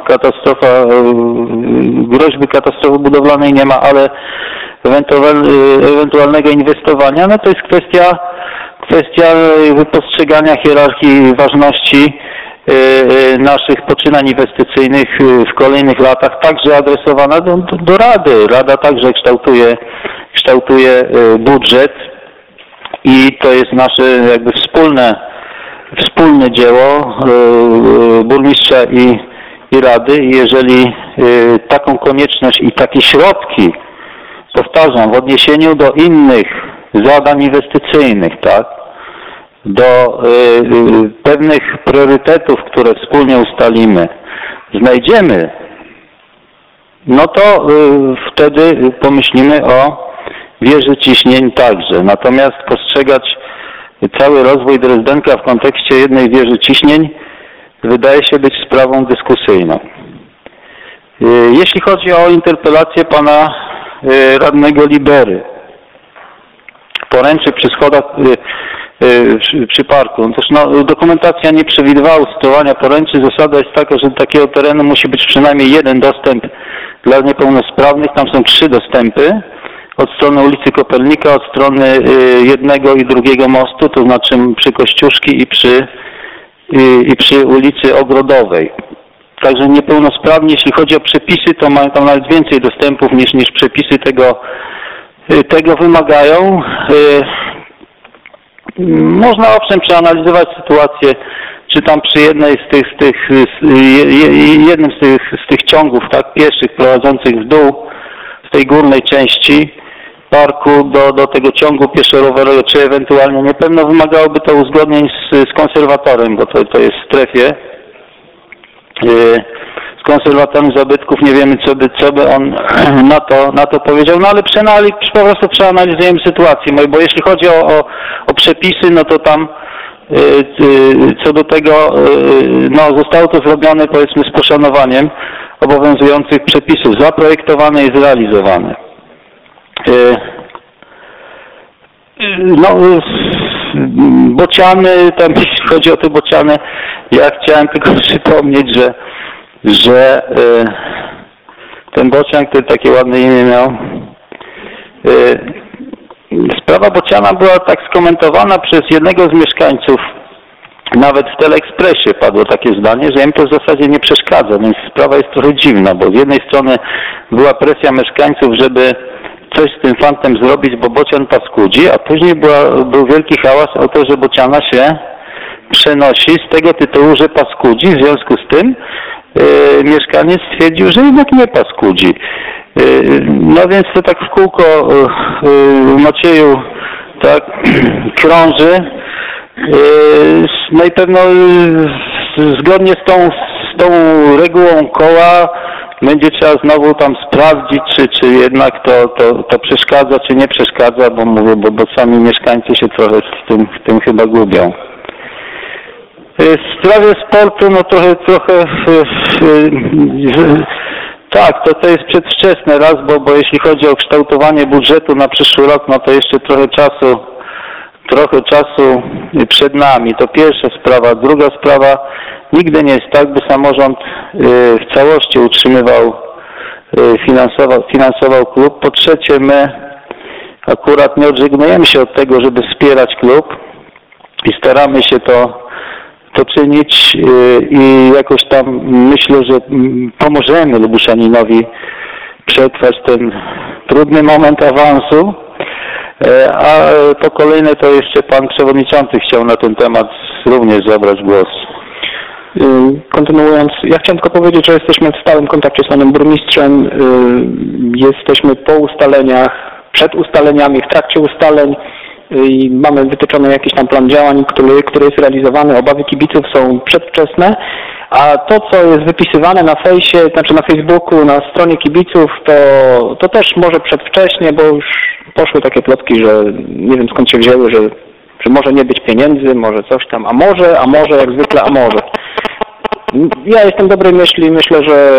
groźby katastrofy budowlanej nie ma, ale ewentualnego inwestowania, no to jest kwestia postrzegania hierarchii ważności naszych poczynań inwestycyjnych w kolejnych latach, także adresowana do Rady. Rada także kształtuje budżet i to jest nasze jakby wspólne dzieło burmistrza i Rady. I jeżeli taką konieczność i takie środki, powtarzam, w odniesieniu do innych zadań inwestycyjnych, tak, do pewnych priorytetów, które wspólnie ustalimy, znajdziemy, no to wtedy pomyślimy o wieży ciśnień także. Natomiast postrzegać cały rozwój Drezdenka w kontekście jednej wieży ciśnień wydaje się być sprawą dyskusyjną. Jeśli chodzi o interpelację pana radnego Libery, poręczy przy schodach przy parku. Otóż dokumentacja nie przewidywała usytuowania poręczy. Zasada jest taka, że do takiego terenu musi być przynajmniej jeden dostęp dla niepełnosprawnych. Tam są 3 dostępy. Od strony ulicy Kopernika, od strony jednego i drugiego mostu, to znaczy przy Kościuszki i przy ulicy Ogrodowej. Także niepełnosprawni, jeśli chodzi o przepisy, to mają tam nawet więcej dostępów niż przepisy tego wymagają. Można owszem przeanalizować sytuację, czy tam przy jednym z tych ciągów, tak, pieszych prowadzących w dół z tej górnej części parku do tego ciągu pieszo-rowerowego, czy ewentualnie nie pewno wymagałoby to uzgodnień z konserwatorem, bo to jest w strefie. Z konserwatorem zabytków nie wiemy, co by on na to powiedział, no ale po prostu przeanalizujemy sytuację, bo jeśli chodzi o przepisy, no to tam co do tego, no zostało to zrobione, powiedzmy, z poszanowaniem obowiązujących przepisów, zaprojektowane i zrealizowane. No, bociany, tam jeśli chodzi o te bociany, ja chciałem tylko przypomnieć, że ten bocian, który takie ładne imię miał, sprawa bociana była tak skomentowana przez jednego z mieszkańców, nawet w Teleekspresie padło takie zdanie, że im to w zasadzie nie przeszkadza, więc sprawa jest trochę dziwna, bo z jednej strony była presja mieszkańców, żeby coś z tym fantem zrobić, bo bocian paskudzi, a później był wielki hałas o to, że bociana się przenosi z tego tytułu, że paskudzi. W związku z tym mieszkaniec stwierdził, że jednak nie paskudzi. No więc to tak w kółko Macieju tak krąży. No i pewno zgodnie z tą regułą koła będzie trzeba znowu tam sprawdzić, czy jednak to przeszkadza, czy nie przeszkadza, bo mówię, bo sami mieszkańcy się trochę w tym chyba gubią. W sprawie sportu, no trochę tak, to jest przedwczesne raz, bo jeśli chodzi o kształtowanie budżetu na przyszły rok, no to jeszcze trochę czasu przed nami. To pierwsza sprawa. Druga sprawa, nigdy nie jest tak, by samorząd w całości utrzymywał, finansował klub. Po trzecie, my akurat nie odżegnujemy się od tego, żeby wspierać klub i staramy się to czynić i jakoś tam myślę, że pomożemy Lubuszaninowi przetrwać ten trudny moment awansu. A to kolejne to jeszcze pan przewodniczący chciał na ten temat również zabrać głos. Kontynuując, ja chciałem tylko powiedzieć, że jesteśmy w stałym kontakcie z panem burmistrzem, jesteśmy po ustaleniach, przed ustaleniami, w trakcie ustaleń i mamy wytyczony jakiś tam plan działań, który jest realizowany. Obawy kibiców są przedwczesne, a to, co jest wypisywane na fejsie, znaczy na Facebooku, na stronie kibiców, to też może przedwcześnie, bo już poszły takie plotki, że nie wiem skąd się wzięły, że może nie być pieniędzy, może coś tam, a może, jak zwykle, a może. Ja jestem dobrej myśli, myślę, że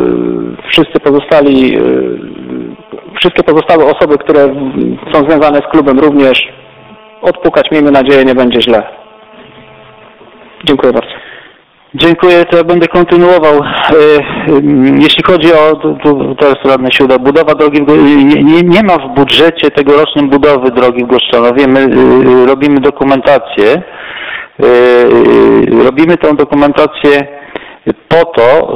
wszystkie pozostałe osoby, które są związane z klubem również odpukać, miejmy nadzieję, nie będzie źle. Dziękuję bardzo. Dziękuję, to ja będę kontynuował. Jeśli chodzi o, teraz radny się uda, budowa drogi, nie ma w budżecie tegorocznym budowy drogi w Goszczanowie. My robimy dokumentację. Robimy tę dokumentację po to,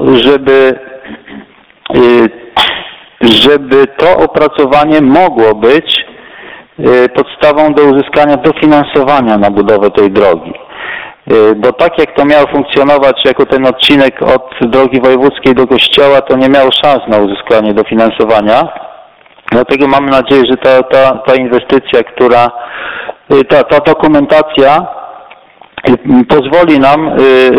żeby to opracowanie mogło być podstawą do uzyskania dofinansowania na budowę tej drogi. Bo tak jak to miało funkcjonować jako ten odcinek od drogi wojewódzkiej do Kościoła, to nie miało szans na uzyskanie dofinansowania. Dlatego mamy nadzieję, że ta inwestycja, ta dokumentacja pozwoli nam,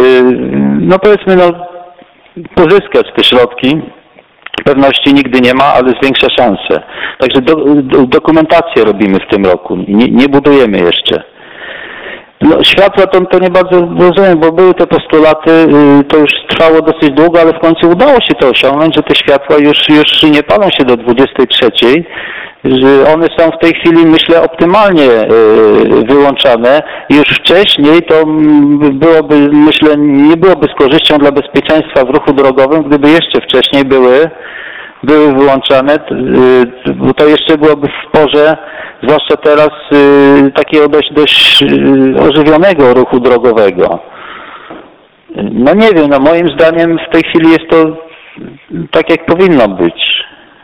pozyskać te środki. Pewności nigdy nie ma, ale zwiększa szanse. Także dokumentację robimy w tym roku. Nie budujemy jeszcze. Światła to nie bardzo rozumiem, bo były te postulaty, to już trwało dosyć długo, ale w końcu udało się to osiągnąć, że te światła już nie palą się do 23, że one są w tej chwili, myślę, optymalnie wyłączane. Już wcześniej to byłoby, myślę, nie byłoby z korzyścią dla bezpieczeństwa w ruchu drogowym, gdyby jeszcze wcześniej były wyłączane, bo to jeszcze byłoby w porze, zwłaszcza teraz, takiego dość ożywionego ruchu drogowego. No nie wiem, moim zdaniem w tej chwili jest to tak, jak powinno być.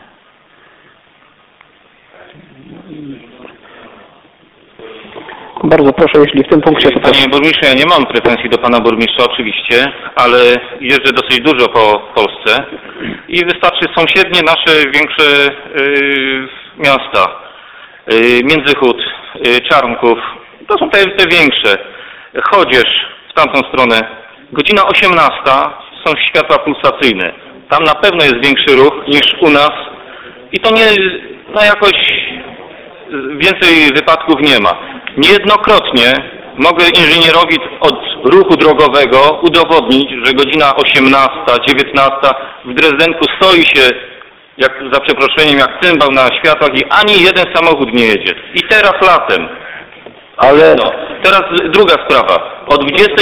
Bardzo proszę, jeśli w tym punkcie... Panie burmistrzu, ja nie mam pretensji do pana burmistrza oczywiście, ale jeżdżę dosyć dużo po Polsce i wystarczy sąsiednie nasze większe miasta. Międzychód, Czarnków, to są te większe. Chodzież w tamtą stronę, godzina 18 są światła pulsacyjne. Tam na pewno jest większy ruch niż u nas i to nie, jakoś więcej wypadków nie ma. Niejednokrotnie mogę inżynierowi od ruchu drogowego udowodnić, że godzina 18, 19 w Drezdenku stoi się, za przeproszeniem, jak cymbał na światłach i ani jeden samochód nie jedzie. I teraz latem. Ale... Teraz druga sprawa. O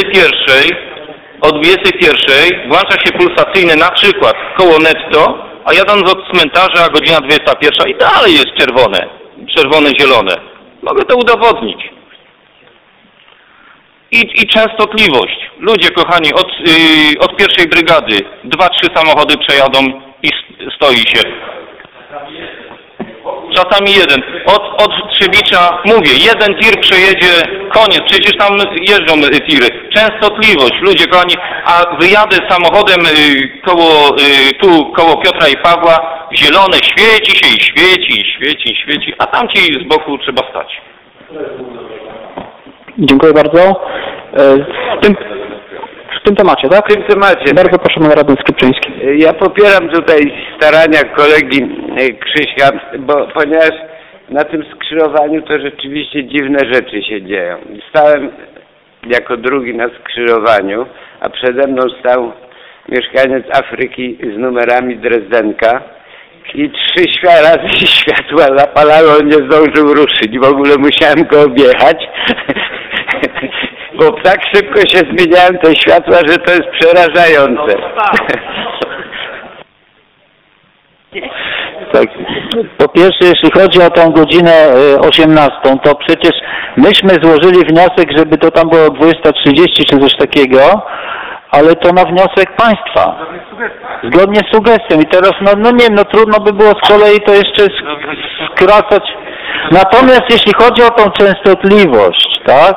21 włącza się pulsacyjny na przykład koło netto, a jadąc od cmentarza godzina 21 i dalej jest czerwone, zielone. Mogę to udowodnić. I częstotliwość. Ludzie kochani, od pierwszej brygady 2-3 samochody przejadą i stoi się. Czasami jeden. Od Trzebicza, mówię, jeden tir przejedzie, koniec, przecież tam jeżdżą tiry. Częstotliwość, ludzie kochani, a wyjadę samochodem koło Piotra i Pawła, zielone, świeci się i świeci, a tam ci z boku trzeba stać. Dziękuję bardzo. W tym temacie, tak? W tym temacie. Bardzo proszę, pan radny Skrzypczyński. Ja popieram tutaj starania kolegi Krzyśka, ponieważ na tym skrzyżowaniu to rzeczywiście dziwne rzeczy się dzieją. Stałem jako drugi na skrzyżowaniu, a przede mną stał mieszkaniec Afryki z numerami Drezdenka i 3 razy światła zapalały, on nie zdążył ruszyć. W ogóle musiałem go objechać, bo tak szybko się zmieniają te światła, że to jest przerażające. Tak. Po pierwsze, jeśli chodzi o tą godzinę 18, to przecież myśmy złożyli wniosek, żeby to tam było 20:30 czy coś takiego, ale to na wniosek państwa. Zgodnie z sugestią. I teraz, trudno by było z kolei to jeszcze skracać. Natomiast jeśli chodzi o tą częstotliwość, tak?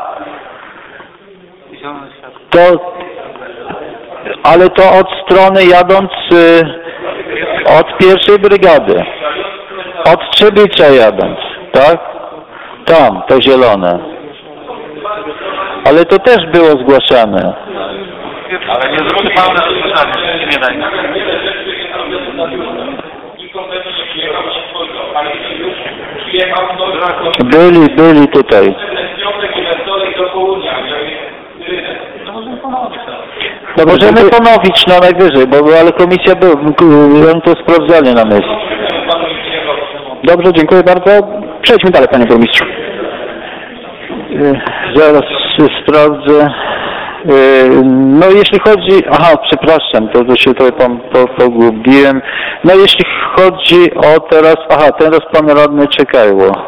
Ale to od strony jadąc od pierwszej brygady, od Trzebicza jadąc, tak? Tam, to zielone. Ale to też było zgłaszane. Ale nie zwróci pan na zgłaszanie, nie daj. Byli tutaj. No możemy ponowić na najwyżej, ale komisja była, oni to sprawdzali na myśl. Dobrze, dziękuję bardzo. Przejdźmy dalej, panie burmistrzu. Zaraz sprawdzę. No jeśli chodzi... Aha, przepraszam, to się tutaj pogubiłem. No jeśli chodzi o teraz... Aha, teraz pan radny Czekajło.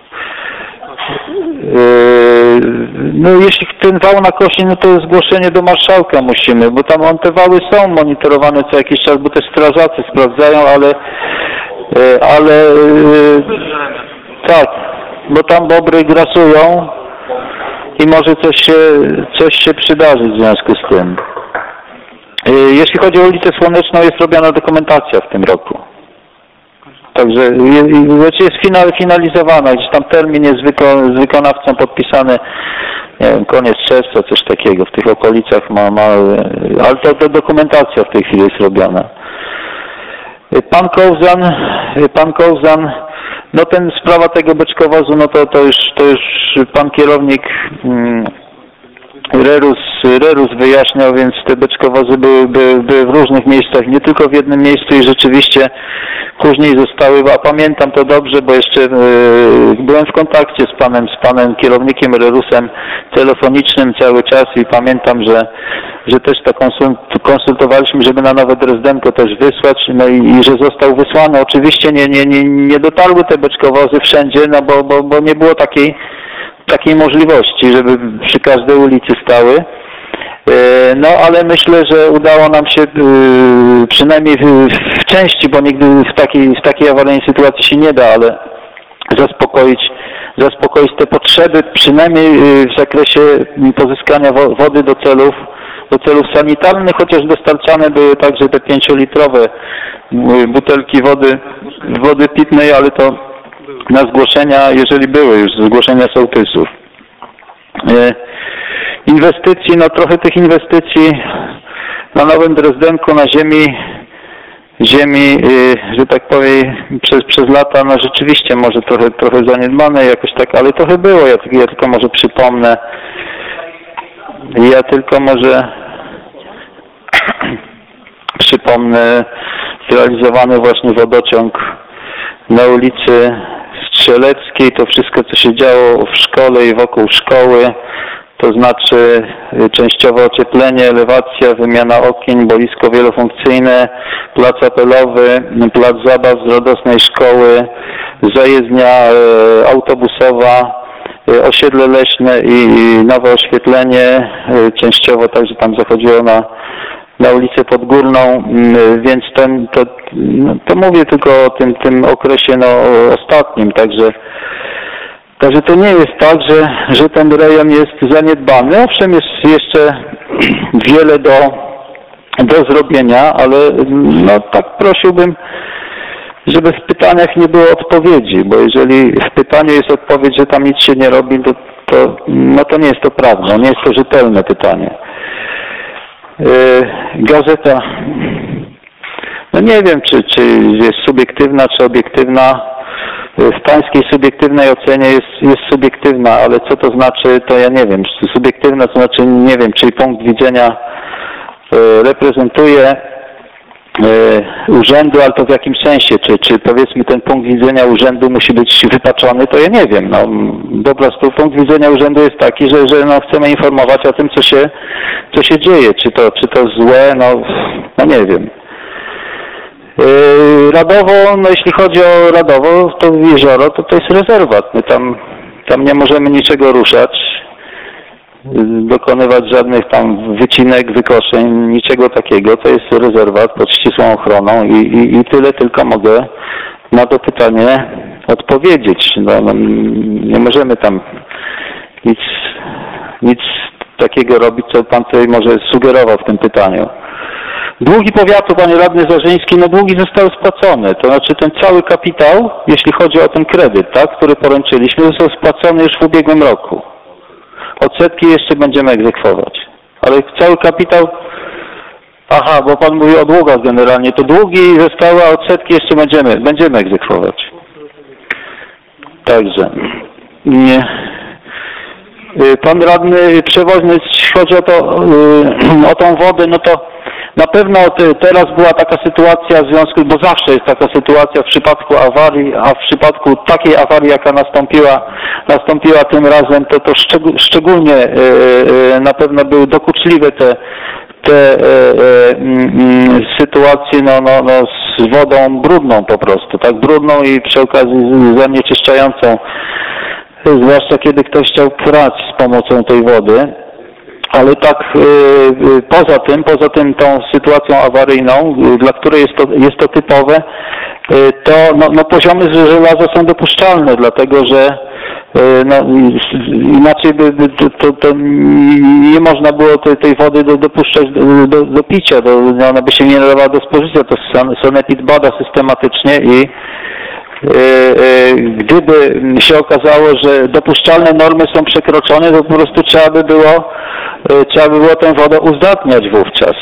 No jeśli ten wał na Kosi, no to zgłoszenie do marszałka musimy, bo tam te wały są monitorowane co jakiś czas, bo te strażacy sprawdzają, ale tak, bo tam bobry grasują i może coś się przydarzyć w związku z tym. Jeśli chodzi o ulicę Słoneczną, jest robiona dokumentacja w tym roku. Także jest finalizowana, gdzieś tam termin jest z wykonawcą podpisany, nie wiem, koniec czerwca, coś takiego, w tych okolicach ale to dokumentacja w tej chwili jest robiona. Pan Kołzan, no sprawa tego beczkowozu, no to już pan kierownik Rerus wyjaśniał, więc te beczkowozy były w różnych miejscach, nie tylko w jednym miejscu i rzeczywiście później zostały, a pamiętam to dobrze, bo jeszcze byłem w kontakcie z panem kierownikiem Rerusem telefonicznym cały czas i pamiętam, że też to konsultowaliśmy, żeby na Nowe Drezdenko też wysłać, no i że został wysłany. Oczywiście nie dotarły te beczkowozy wszędzie, no bo nie było takiej możliwości, żeby przy każdej ulicy stały. No ale myślę, że udało nam się przynajmniej w części, bo nigdy w takiej awaryjnej sytuacji się nie da, ale zaspokoić te potrzeby, przynajmniej w zakresie pozyskania wody do celów sanitarnych, chociaż dostarczane były także te 5-litrowe butelki wody pitnej, ale to na zgłoszenia, jeżeli były już zgłoszenia sołtysów. Inwestycji, no trochę tych inwestycji na Nowym Drezdenku, na ziemi, że tak powiem, przez lata, no rzeczywiście może trochę zaniedbane jakoś tak, ale trochę było. Ja tylko może przypomnę, zrealizowany właśnie wodociąg na ulicy Strzeleckiej, to wszystko co się działo w szkole i wokół szkoły, to znaczy częściowe ocieplenie, elewacja, wymiana okien, boisko wielofunkcyjne, plac apelowy, plac zabaw z radosnej szkoły, zajezdnia autobusowa, osiedle leśne i nowe oświetlenie, częściowo także tam zachodziło na ulicę Podgórną, więc to mówię tylko o tym okresie ostatnim, także to nie jest tak, że ten rejon jest zaniedbany. Owszem, jest jeszcze wiele do zrobienia, ale no tak prosiłbym, żeby w pytaniach nie było odpowiedzi, bo jeżeli w pytaniu jest odpowiedź, że tam nic się nie robi, to nie jest to prawda, nie jest to rzetelne pytanie. Gazeta, no nie wiem, czy jest subiektywna, czy obiektywna. W pańskiej subiektywnej ocenie jest subiektywna, ale co to znaczy, to ja nie wiem. Subiektywna to znaczy, nie wiem, czyli punkt widzenia reprezentuje urzędu, ale to w jakim sensie, czy powiedzmy ten punkt widzenia urzędu musi być wypaczony, to ja nie wiem. No, po prostu punkt widzenia urzędu jest taki, że chcemy informować o tym, co się dzieje, czy to złe, no nie wiem. Radowo, no jeśli chodzi o Radowo, to jezioro, to jest rezerwat. My tam nie możemy niczego ruszać, dokonywać żadnych tam wycinek, wykoszeń, niczego takiego. To jest rezerwat pod ścisłą ochroną i tyle tylko mogę na to pytanie odpowiedzieć. Nie możemy tam nic takiego robić, co pan tutaj może sugerował w tym pytaniu. Długi powiatu, panie radny Zarzyński, długi zostały spłacone. To znaczy ten cały kapitał, jeśli chodzi o ten kredyt, tak, który poręczyliśmy, został spłacony już w ubiegłym roku. Odsetki jeszcze będziemy egzekwować. Ale cały kapitał... Aha, bo pan mówi o długach generalnie. To długi zostały, a odsetki jeszcze będziemy egzekwować. Także... Nie. Pan radny Przewoźny, jeśli chodzi o tą wodę, to na pewno teraz była taka sytuacja w związku, bo zawsze jest taka sytuacja w przypadku awarii, a w przypadku takiej awarii, jaka nastąpiła tym razem, to szczególnie na pewno były dokuczliwe te sytuacje z wodą brudną po prostu, tak, brudną i przy okazji zanieczyszczającą, zwłaszcza kiedy ktoś chciał prać z pomocą tej wody. Ale tak poza tym tą sytuacją awaryjną, dla której jest to typowe, to poziomy żelaza są dopuszczalne, ona że inaczej to nie można było tej wody dopuszczać do picia, ona by się nie nadawała do spożycia. To sanepid bada systematycznie i gdyby się okazało, że dopuszczalne normy są przekroczone, to po prostu trzeba by było tę wodę uzdatniać wówczas.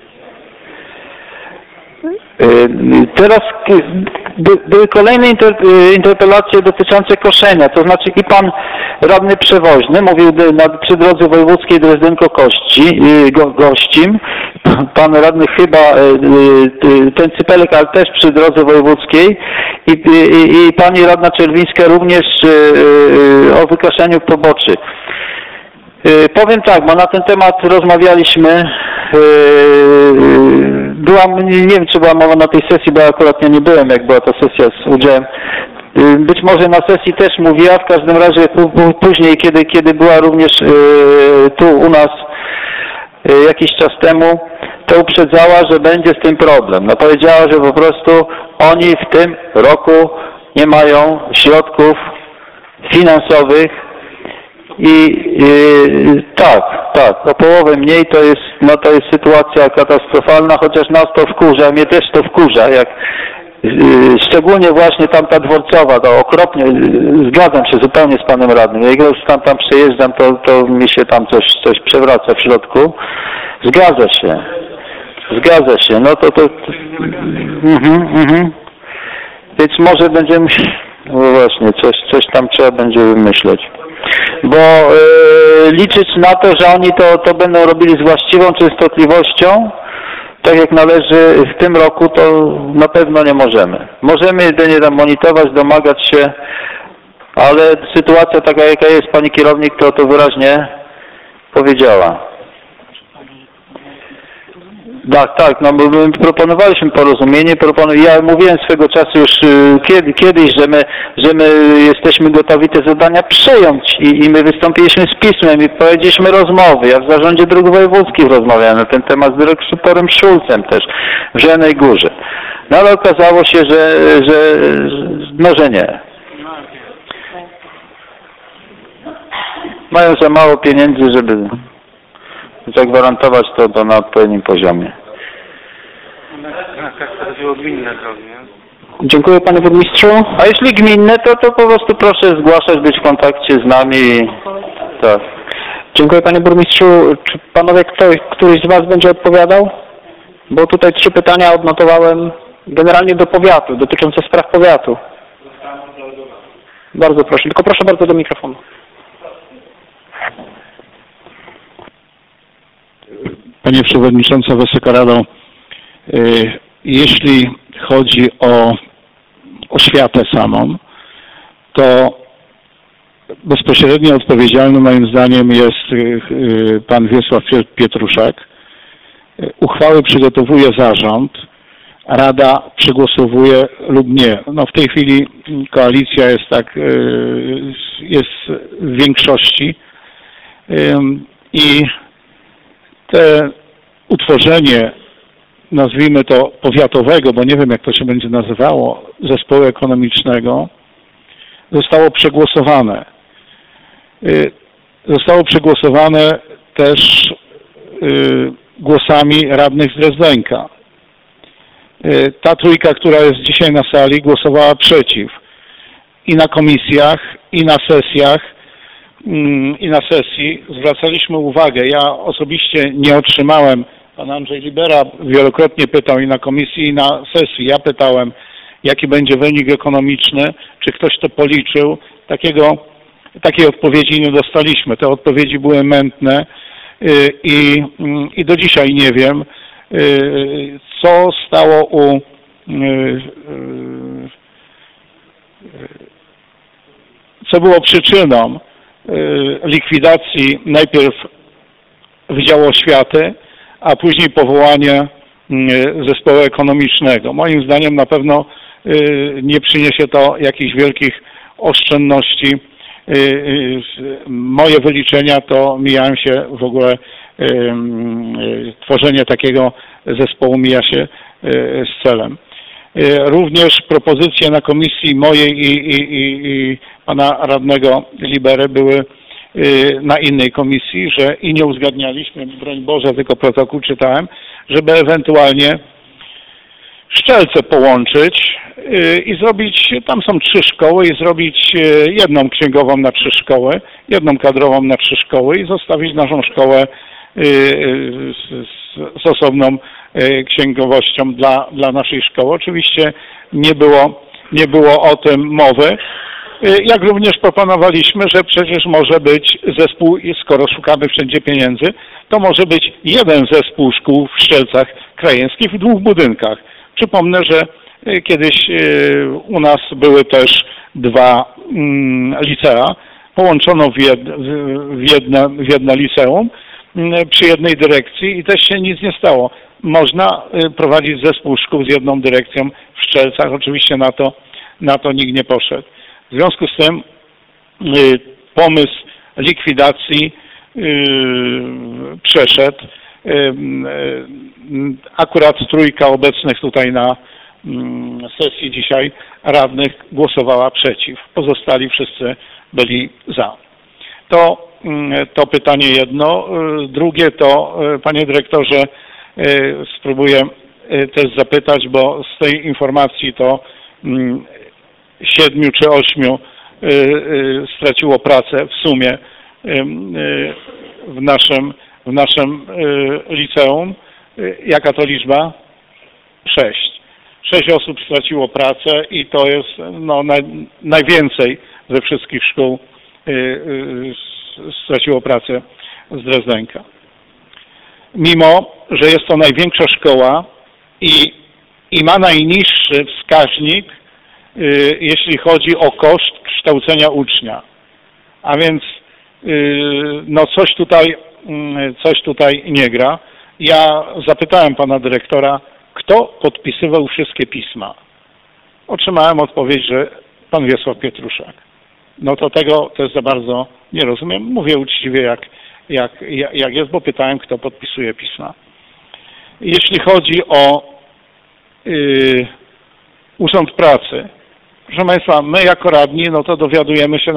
Teraz były kolejne interpelacje dotyczące koszenia, to znaczy i pan radny Przewoźny mówił przy drodze wojewódzkiej Dresdenko-Gościm, pan radny chyba ten Cypelek, ale też przy drodze wojewódzkiej i pani radna Czerwińska również o wykaszeniu poboczy. Powiem tak, bo na ten temat rozmawialiśmy, nie wiem czy była mowa na tej sesji, bo akurat nie byłem, jak była ta sesja z udziałem. Być może na sesji też mówiła, w każdym razie później, kiedy była również tu u nas jakiś czas temu, to uprzedzała, że będzie z tym problem. Powiedziała, że po prostu oni w tym roku nie mają środków finansowych i tak, o połowę mniej to jest sytuacja katastrofalna, chociaż nas to wkurza, mnie też to wkurza, szczególnie właśnie tamta dworcowa, to okropnie, zgadzam się zupełnie z panem radnym, jak już tam przejeżdżam, to mi się tam coś przewraca w środku, zgadza się, więc może będziemy, właśnie, coś tam trzeba będzie wymyśleć. Bo liczyć na to, że oni to będą robili z właściwą częstotliwością, tak jak należy w tym roku, to na pewno nie możemy. Możemy jedynie tam monitorować, domagać się, ale sytuacja taka, jaka jest, pani kierownik to wyraźnie powiedziała. Tak, my proponowaliśmy porozumienie, ja mówiłem swego czasu już kiedyś, że my jesteśmy gotowi te zadania przejąć i my wystąpiliśmy z pismem i prowadziliśmy rozmowy. Ja w zarządzie dróg wojewódzkich rozmawiałem na ten temat z dyrektorem Szulcem też w Zielonej Górze. Ale okazało się, że nie. Mają za mało pieniędzy, żeby zagwarantować to na odpowiednim poziomie. Dziękuję panie burmistrzu. A jeśli gminne, to po prostu proszę zgłaszać, być w kontakcie z nami. Tak. Dziękuję panie burmistrzu. Czy panowie któryś z was będzie odpowiadał? Bo tutaj 3 pytania odnotowałem generalnie do powiatu, dotyczące spraw powiatu. Bardzo proszę, tylko proszę bardzo do mikrofonu. Panie Przewodniczący, Wysoka Rado, jeśli chodzi o oświatę samą, to bezpośrednio odpowiedzialny moim zdaniem jest pan Wiesław Pietruszak. Uchwały przygotowuje zarząd, Rada przegłosowuje lub nie. W tej chwili koalicja jest w większości i utworzenie, nazwijmy to powiatowego, bo nie wiem jak to się będzie nazywało, zespołu ekonomicznego, zostało przegłosowane. Zostało przegłosowane też głosami radnych z Drezdenka. Ta trójka, która jest dzisiaj na sali, głosowała przeciw. I na komisjach, i na sesjach, i na sesji zwracaliśmy uwagę. Ja osobiście nie otrzymałem, pan Andrzej Libera wielokrotnie pytał i na komisji, i na sesji. Ja pytałem, jaki będzie wynik ekonomiczny, czy ktoś to policzył. Takiej odpowiedzi nie dostaliśmy. Te odpowiedzi były mętne i do dzisiaj nie wiem, co stało co było przyczyną likwidacji najpierw Wydziału Oświaty, a później powołania zespołu ekonomicznego. Moim zdaniem na pewno nie przyniesie to jakichś wielkich oszczędności. Moje wyliczenia to mijają się w ogóle, tworzenie takiego zespołu mija się z celem. Również propozycje na komisji mojej i pana radnego Libery były na innej komisji, że i nie uzgadnialiśmy, broń Boże, tylko protokół czytałem, żeby ewentualnie Szczelce połączyć i zrobić, tam są 3 szkoły, i zrobić jedną księgową na 3 szkoły, jedną kadrową na 3 szkoły i zostawić naszą szkołę z osobną księgowością dla naszej szkoły. Oczywiście nie było o tym mowy. Jak również proponowaliśmy, że przecież może być zespół, skoro szukamy wszędzie pieniędzy, to może być jeden zespół szkół w Strzelcach Krajeńskich w 2 budynkach. Przypomnę, że kiedyś u nas były też 2 licea, połączono w jedno liceum przy jednej dyrekcji i też się nic nie stało. Można prowadzić zespół szkół z jedną dyrekcją w Strzelcach, oczywiście na to nikt nie poszedł. W związku z tym pomysł likwidacji przeszedł. Akurat trójka obecnych tutaj na sesji dzisiaj radnych głosowała przeciw. Pozostali wszyscy byli za. To pytanie jedno. Drugie to, panie dyrektorze, spróbuję też zapytać, bo z tej informacji to 7 czy 8 straciło pracę w sumie w naszym liceum. Jaka to liczba? 6. 6 osób straciło pracę i to jest najwięcej ze wszystkich szkół straciło pracę z Drezdenka. Mimo że jest to największa szkoła i ma najniższy wskaźnik, jeśli chodzi o koszt kształcenia ucznia. A więc coś tutaj nie gra. Ja zapytałem pana dyrektora, kto podpisywał wszystkie pisma. Otrzymałem odpowiedź, że pan Wiesław Pietruszak. No to tego też za bardzo nie rozumiem. Mówię uczciwie jak jest, bo pytałem, kto podpisuje pisma. Jeśli chodzi o Urząd Pracy, proszę państwa, my jako radni, no to dowiadujemy się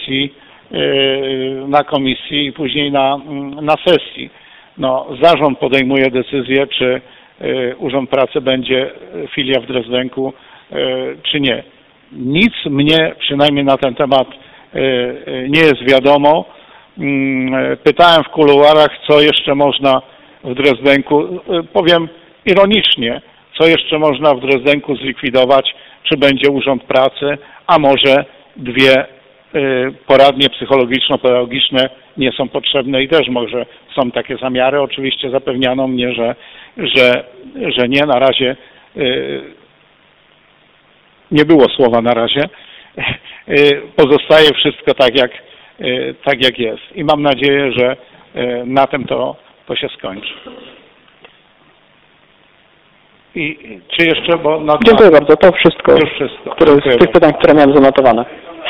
na komisji i później na sesji. No, zarząd podejmuje decyzję, czy Urząd Pracy będzie filia w Drezdenku, czy nie. Nic mnie przynajmniej na ten temat nie jest wiadomo. Pytałem w kuluarach, co jeszcze można w Drezdenku, powiem ironicznie, co jeszcze można w Drezdenku zlikwidować, czy będzie Urząd Pracy, a może 2 poradnie psychologiczno-pedagogiczne nie są potrzebne i też może są takie zamiary. Oczywiście zapewniano mnie, że nie. Na razie nie było słowa na razie. Pozostaje wszystko tak jak jest. I mam nadzieję, że na tym to się skończy. I czy jeszcze, bo... Dziękuję bardzo. To wszystko. Już wszystko. Z tych pytań, które miałem zanotowane.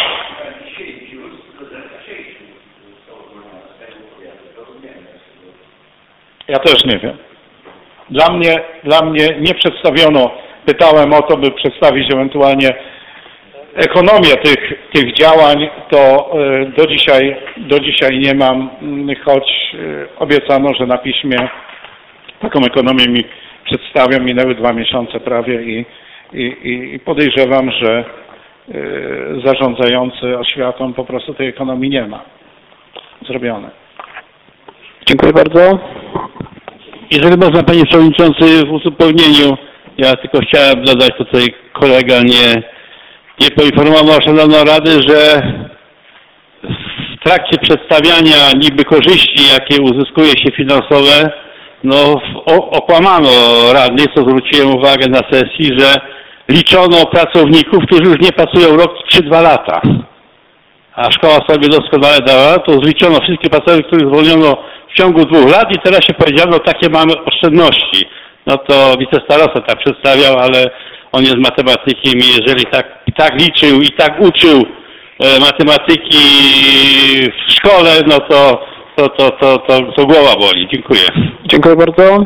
Ja też nie wiem. Dla mnie nie przedstawiono, pytałem o to, by przedstawić ewentualnie ekonomię tych tych działań to do dzisiaj nie mam, choć obiecano, że na piśmie taką ekonomię mi przedstawią. Minęły 2 miesiące prawie i podejrzewam, że zarządzający oświatą po prostu tej ekonomii nie ma zrobione. Dziękuję bardzo. Jeżeli można, panie przewodniczący, w uzupełnieniu, ja tylko chciałem dodać, tutaj kolega nie poinformował szanowną Radę, że w trakcie przedstawiania niby korzyści, jakie uzyskuje się finansowe, no okłamano radnych, co zwróciłem uwagę na sesji, że liczono pracowników, którzy już nie pracują rok czy 2 lata. A szkoła sobie doskonale dała, to zliczono wszystkich pracowników, których zwolniono w ciągu 2 lat i teraz się powiedziano, takie mamy oszczędności. No to wicestarosta tak przedstawiał, ale on jest matematykiem i jeżeli tak liczył i tak uczył matematyki w szkole, no to głowa boli. Dziękuję. Dziękuję bardzo.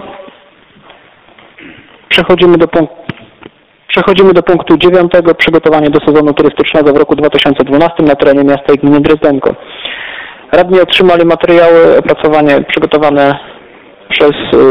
Przechodzimy do punktu 9. Przygotowanie do sezonu turystycznego w roku 2012 na terenie miasta i gminy Drezdenko. Radni otrzymali materiały, opracowanie przygotowane przez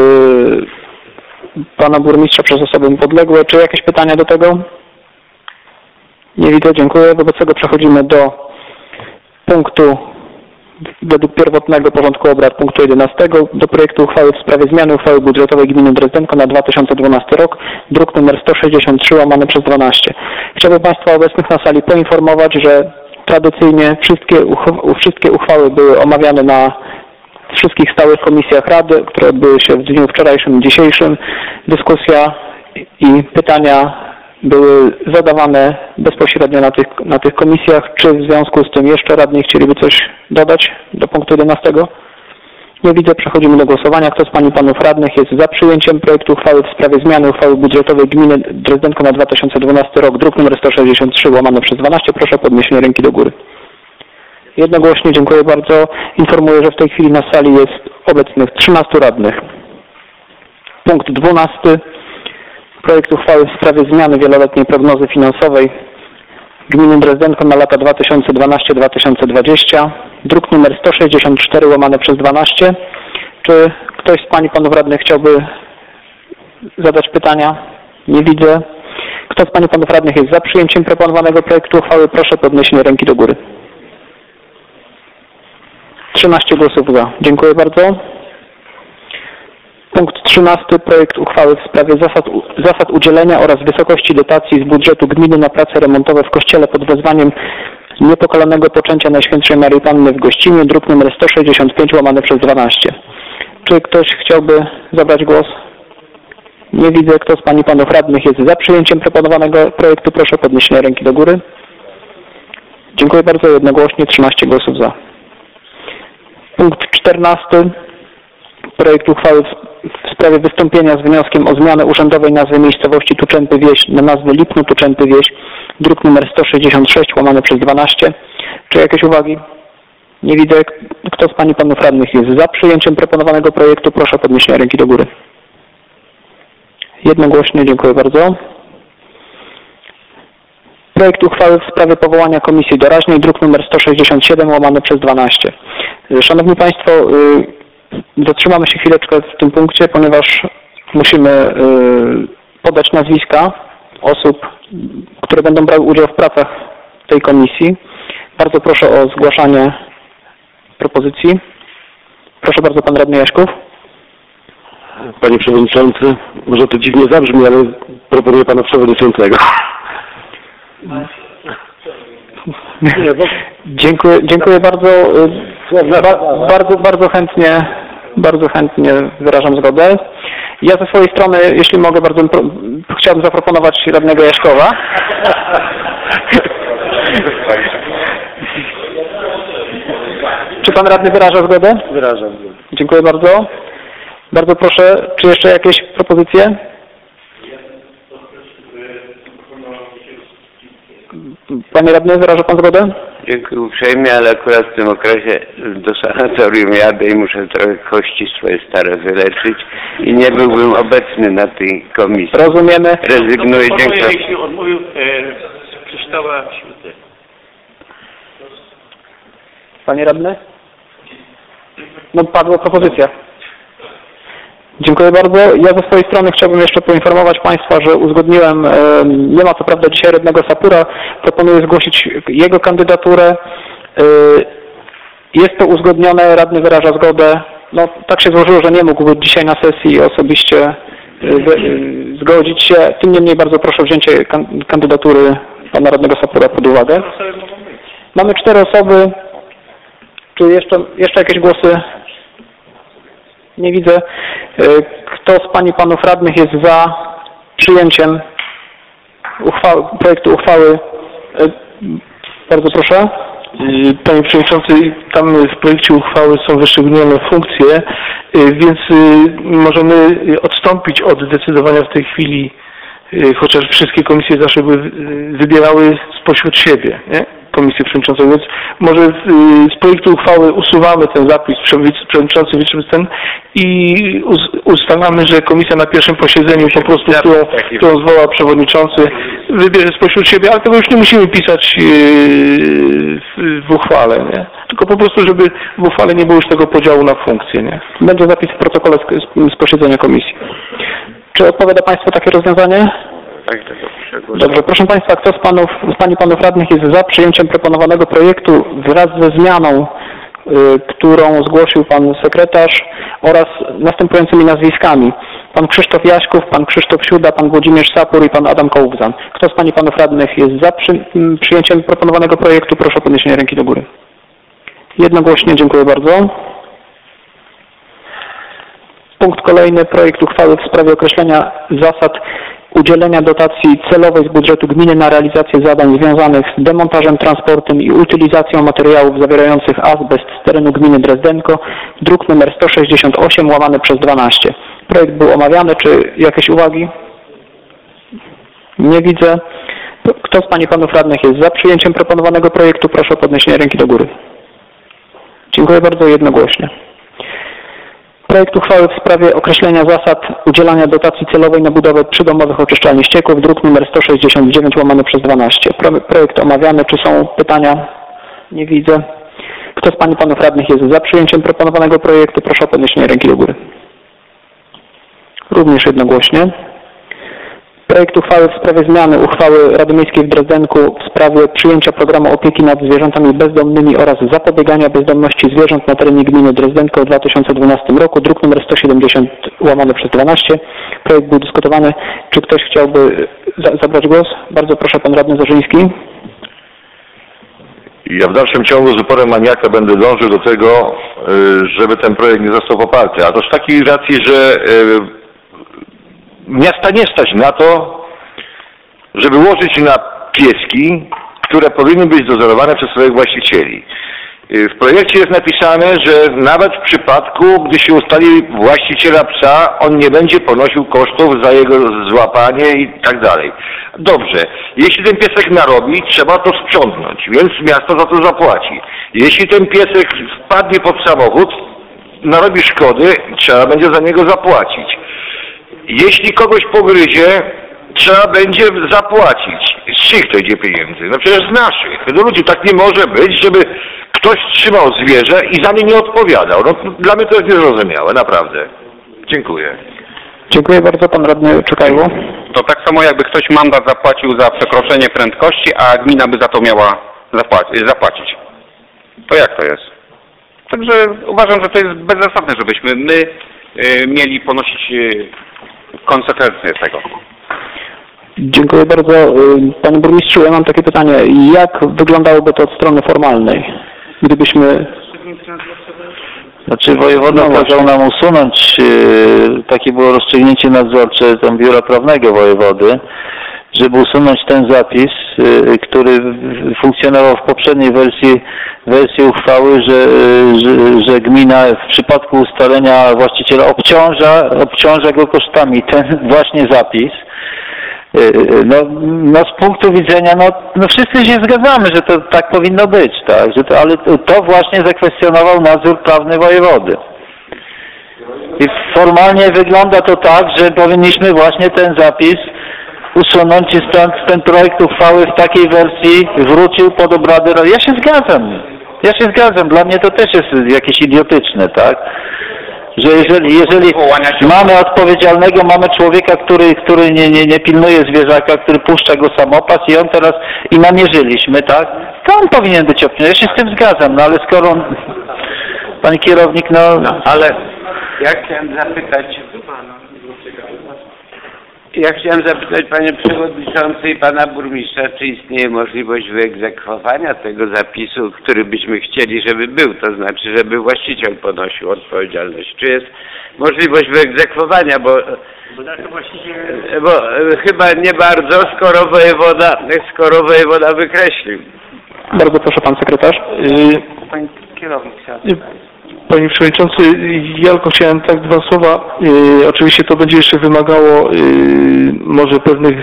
pana burmistrza, przez osoby mu podległe. Czy jakieś pytania do tego? Nie widzę, dziękuję. Wobec tego przechodzimy do punktu, według pierwotnego porządku obrad, punktu 11, do projektu uchwały w sprawie zmiany uchwały budżetowej gminy Drezdenko na 2012 rok, druk nr 163 łamane przez 12. Chciałbym państwa obecnych na sali poinformować, że tradycyjnie wszystkie uchwały były omawiane na wszystkich stałych komisjach Rady, które odbyły się w dniu wczorajszym i dzisiejszym. Dyskusja i pytania były zadawane bezpośrednio na tych komisjach. Czy w związku z tym jeszcze radni chcieliby coś dodać do punktu 11? Nie widzę. Przechodzimy do głosowania. Kto z pań i panów radnych jest za przyjęciem projektu uchwały w sprawie zmiany uchwały budżetowej gminy Drezdenko na 2012 rok, druk nr 163 łamane przez 12, proszę o podniesienie ręki do góry. Jednogłośnie, dziękuję bardzo. Informuję, że w tej chwili na sali jest obecnych 13 radnych. Punkt 12. Projekt uchwały w sprawie zmiany wieloletniej prognozy finansowej gminy Drezdenko na lata 2012-2020, druk nr 164 łamane przez 12. Czy ktoś z pań i panów radnych chciałby zadać pytania? Nie widzę. Kto z pań i panów radnych jest za przyjęciem proponowanego projektu uchwały? Proszę o podniesienie ręki do góry. 13 głosów za. Dziękuję bardzo. Punkt 13. Projekt uchwały w sprawie zasad udzielenia oraz wysokości dotacji z budżetu gminy na prace remontowe w kościele pod wezwaniem Niepokalanego Poczęcia Najświętszej Maryi Panny w Gościnie, druk nr 165 łamane przez 12. Czy ktoś chciałby zabrać głos? Nie widzę. Kto z pań i panów radnych jest za przyjęciem proponowanego projektu? Proszę o podniesienie ręki do góry. Dziękuję bardzo. Jednogłośnie 13 głosów za. Punkt 14. Projekt uchwały w sprawie wystąpienia z wnioskiem o zmianę urzędowej nazwy miejscowości Tuczępy Wieś na nazwę Lipno Tuczępy Wieś, druk nr 166 łamane przez 12. Czy jakieś uwagi? Nie widzę. Kto z pań i panów radnych jest za przyjęciem proponowanego projektu? Proszę o podniesienie ręki do góry. Jednogłośnie, dziękuję bardzo. Projekt uchwały w sprawie powołania komisji doraźnej, druk nr 167 łamane przez 12. Szanowni Państwo, zatrzymamy się chwileczkę w tym punkcie, ponieważ musimy podać nazwiska osób, które będą brały udział w pracach tej komisji. Bardzo proszę o zgłaszanie propozycji. Proszę bardzo, pan radny Jaśków. Panie Przewodniczący, może to dziwnie zabrzmi, ale proponuję Pana Przewodniczącego. Dziękuję bardzo. Bardzo chętnie wyrażam zgodę. Ja ze swojej strony, jeśli mogę, bardzo chciałbym zaproponować radnego Jaśkowa. Czy pan radny wyraża zgodę? Wyrażam. Dziękuję bardzo. Bardzo proszę, czy jeszcze jakieś propozycje? Panie radny, wyraża pan zgodę? Dziękuję uprzejmie, ale akurat w tym okresie do sanatorium jadę i muszę trochę kości swoje stare wyleczyć i nie byłbym obecny na tej komisji. Rozumiemy. Rezygnuję, dziękuję. Jeśli odmówił Krzysztofa Śruty. Panie radny? No padła propozycja. Dziękuję bardzo. Ja ze swojej strony chciałbym jeszcze poinformować Państwa, że uzgodniłem, nie ma co prawda dzisiaj radnego Sapura, proponuję zgłosić jego kandydaturę. Jest to uzgodnione, radny wyraża zgodę. No tak się złożyło, że nie mógł być dzisiaj na sesji osobiście zgodzić się. Tym niemniej bardzo proszę o wzięcie kandydatury pana radnego Sapura pod uwagę. Mamy 4 osoby. Czy jeszcze jakieś głosy? Nie widzę. Kto z pań i panów radnych jest za przyjęciem projektu uchwały? Bardzo proszę. Panie Przewodniczący, tam w projekcie uchwały są wyszczególnione funkcje, więc możemy odstąpić od decydowania w tej chwili, chociaż wszystkie komisje zawsze były wybierały spośród siebie, nie? Komisję Przewodniczącą, więc może z projektu uchwały usuwamy ten zapis Przewodniczący, Wiceprezydent i ustalamy, że komisja na pierwszym posiedzeniu po prostu, którą zwoła Przewodniczący, wybierze spośród siebie, ale tego już nie musimy pisać w uchwale, nie? Tylko po prostu, żeby w uchwale nie było już tego podziału na funkcje, nie? Będzie zapis w protokole z posiedzenia komisji. Czy odpowiada Państwu takie rozwiązanie? Dobrze, proszę Państwa, kto z Pań i Panów Radnych jest za przyjęciem proponowanego projektu wraz ze zmianą, którą zgłosił Pan Sekretarz oraz następującymi nazwiskami? Pan Krzysztof Jaśków, Pan Krzysztof Siuda, Pan Włodzimierz Sapur i Pan Adam Kołówzan. Kto z Pań i Panów Radnych jest za przyjęciem proponowanego projektu? Proszę o podniesienie ręki do góry. Jednogłośnie, dziękuję bardzo. Punkt kolejny, projekt uchwały w sprawie określenia zasad udzielenia dotacji celowej z budżetu gminy na realizację zadań związanych z demontażem, transportem i utylizacją materiałów zawierających azbest z terenu gminy Drezdenko, druk nr 168 łamane przez 12. Projekt był omawiany. Czy jakieś uwagi? Nie widzę. Kto z Pań i Panów Radnych jest za przyjęciem proponowanego projektu? Proszę o podniesienie ręki do góry. Dziękuję bardzo, jednogłośnie. Projekt uchwały w sprawie określenia zasad udzielania dotacji celowej na budowę przydomowych oczyszczalni ścieków, druk nr 169 łamane przez 12. Projekt omawiany. Czy są pytania? Nie widzę. Kto z Pań i Panów Radnych jest za przyjęciem proponowanego projektu? Proszę o podniesienie ręki do góry. Również jednogłośnie. Projekt uchwały w sprawie zmiany uchwały Rady Miejskiej w Drezdenku w sprawie przyjęcia programu opieki nad zwierzętami bezdomnymi oraz zapobiegania bezdomności zwierząt na terenie gminy Drezdenko w 2012 roku, druk nr 170 łamane przez 12. Projekt był dyskutowany. Czy ktoś chciałby zabrać głos? Bardzo proszę, Pan Radny Zarzyński. Ja w dalszym ciągu z uporem maniaka będę dążył do tego, żeby ten projekt nie został poparty. A to z takiej racji, że miasta nie stać na to, żeby łożyć na pieski, które powinny być dozorowane przez swoich właścicieli. W projekcie jest napisane, że nawet w przypadku, gdy się ustali właściciela psa, on nie będzie ponosił kosztów za jego złapanie i tak dalej. Dobrze, jeśli ten piesek narobi, trzeba to sprzątnąć, więc miasto za to zapłaci. Jeśli ten piesek wpadnie pod samochód, narobi szkody, trzeba będzie za niego zapłacić. Jeśli kogoś pogryzie, trzeba będzie zapłacić. Z czyich to idzie pieniędzy? No przecież z naszych. No ludzie, tak nie może być, żeby ktoś trzymał zwierzę i za nie nie odpowiadał. No dla mnie to jest niezrozumiałe, naprawdę. Dziękuję. Dziękuję bardzo, Pan Radny Czekajło. To tak samo jakby ktoś mandat zapłacił za przekroczenie prędkości, a gmina by za to miała zapłacić. To jak to jest? Także uważam, że to jest bezzasadne, żebyśmy my mieli ponosić konsekwencje tego. Dziękuję bardzo. Panie Burmistrzu, ja mam takie pytanie. Jak wyglądałoby to od strony formalnej? Gdybyśmy... Znaczy wojewoda kazał nam usunąć, takie było rozstrzygnięcie nadzorcze tam biura prawnego wojewody, żeby usunąć ten zapis, który funkcjonował w poprzedniej wersji uchwały, że gmina w przypadku ustalenia właściciela obciąża go kosztami. Ten właśnie zapis. No z punktu widzenia, no wszyscy się zgadzamy, że to tak powinno być, tak? Ale to właśnie zakwestionował nadzór prawny wojewody. I formalnie wygląda to tak, że powinniśmy właśnie ten zapis usunąć i stąd ten projekt uchwały w takiej wersji wrócił pod obrady. Ja się zgadzam. Ja się zgadzam, dla mnie to też jest jakieś idiotyczne, tak? Że jeżeli mamy odpowiedzialnego, mamy człowieka, który nie pilnuje zwierzaka, który puszcza go samopas i namierzyliśmy, tak? To on powinien być obciążony. Ja się z tym zgadzam, no ale skoro pani kierownik, ale ja chciałem zapytać panie przewodniczący i pana burmistrza, czy istnieje możliwość wyegzekwowania tego zapisu, który byśmy chcieli, żeby był, to znaczy, żeby właściciel ponosił odpowiedzialność. Czy jest możliwość wyegzekwowania, bo chyba nie bardzo, skoro wojewoda wykreślił. Bardzo proszę, pan sekretarz. Pani kierownik. Panie Przewodniczący, ja tylko chciałem tak dwa słowa. Oczywiście to będzie jeszcze wymagało może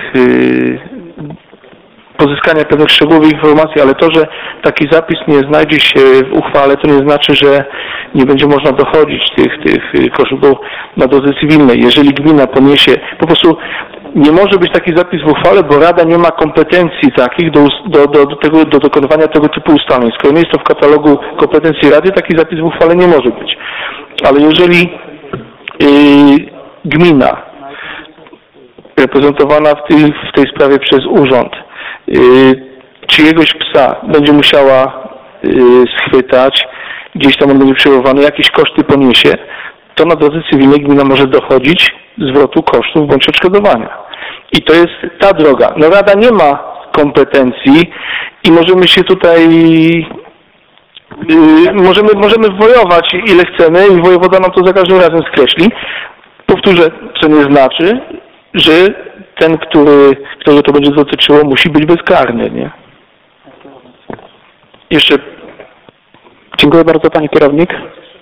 pozyskania pewnych szczegółowych informacji, ale to, że taki zapis nie znajdzie się w uchwale, to nie znaczy, że nie będzie można dochodzić tych kosztów na drodze cywilnej. Jeżeli gmina poniesie, po prostu nie może być taki zapis w uchwale, bo Rada nie ma kompetencji takich do dokonywania tego typu ustaleń. Skoro nie jest to w katalogu kompetencji Rady, taki zapis w uchwale nie może być. Ale jeżeli gmina reprezentowana w tej sprawie przez urząd czyjegoś psa będzie musiała schwytać, gdzieś tam on będzie przyjmowany, jakieś koszty poniesie, to na drodze cywilnej gmina może dochodzić zwrotu kosztów bądź odszkodowania. I to jest ta droga. No Rada nie ma kompetencji i możemy się tutaj możemy wojować ile chcemy i wojewoda nam to za każdym razem skreśli. Powtórzę, co nie znaczy, że ten, którego to będzie dotyczyło, musi być bezkarny, nie? Jeszcze. Dziękuję bardzo, pani kierownik.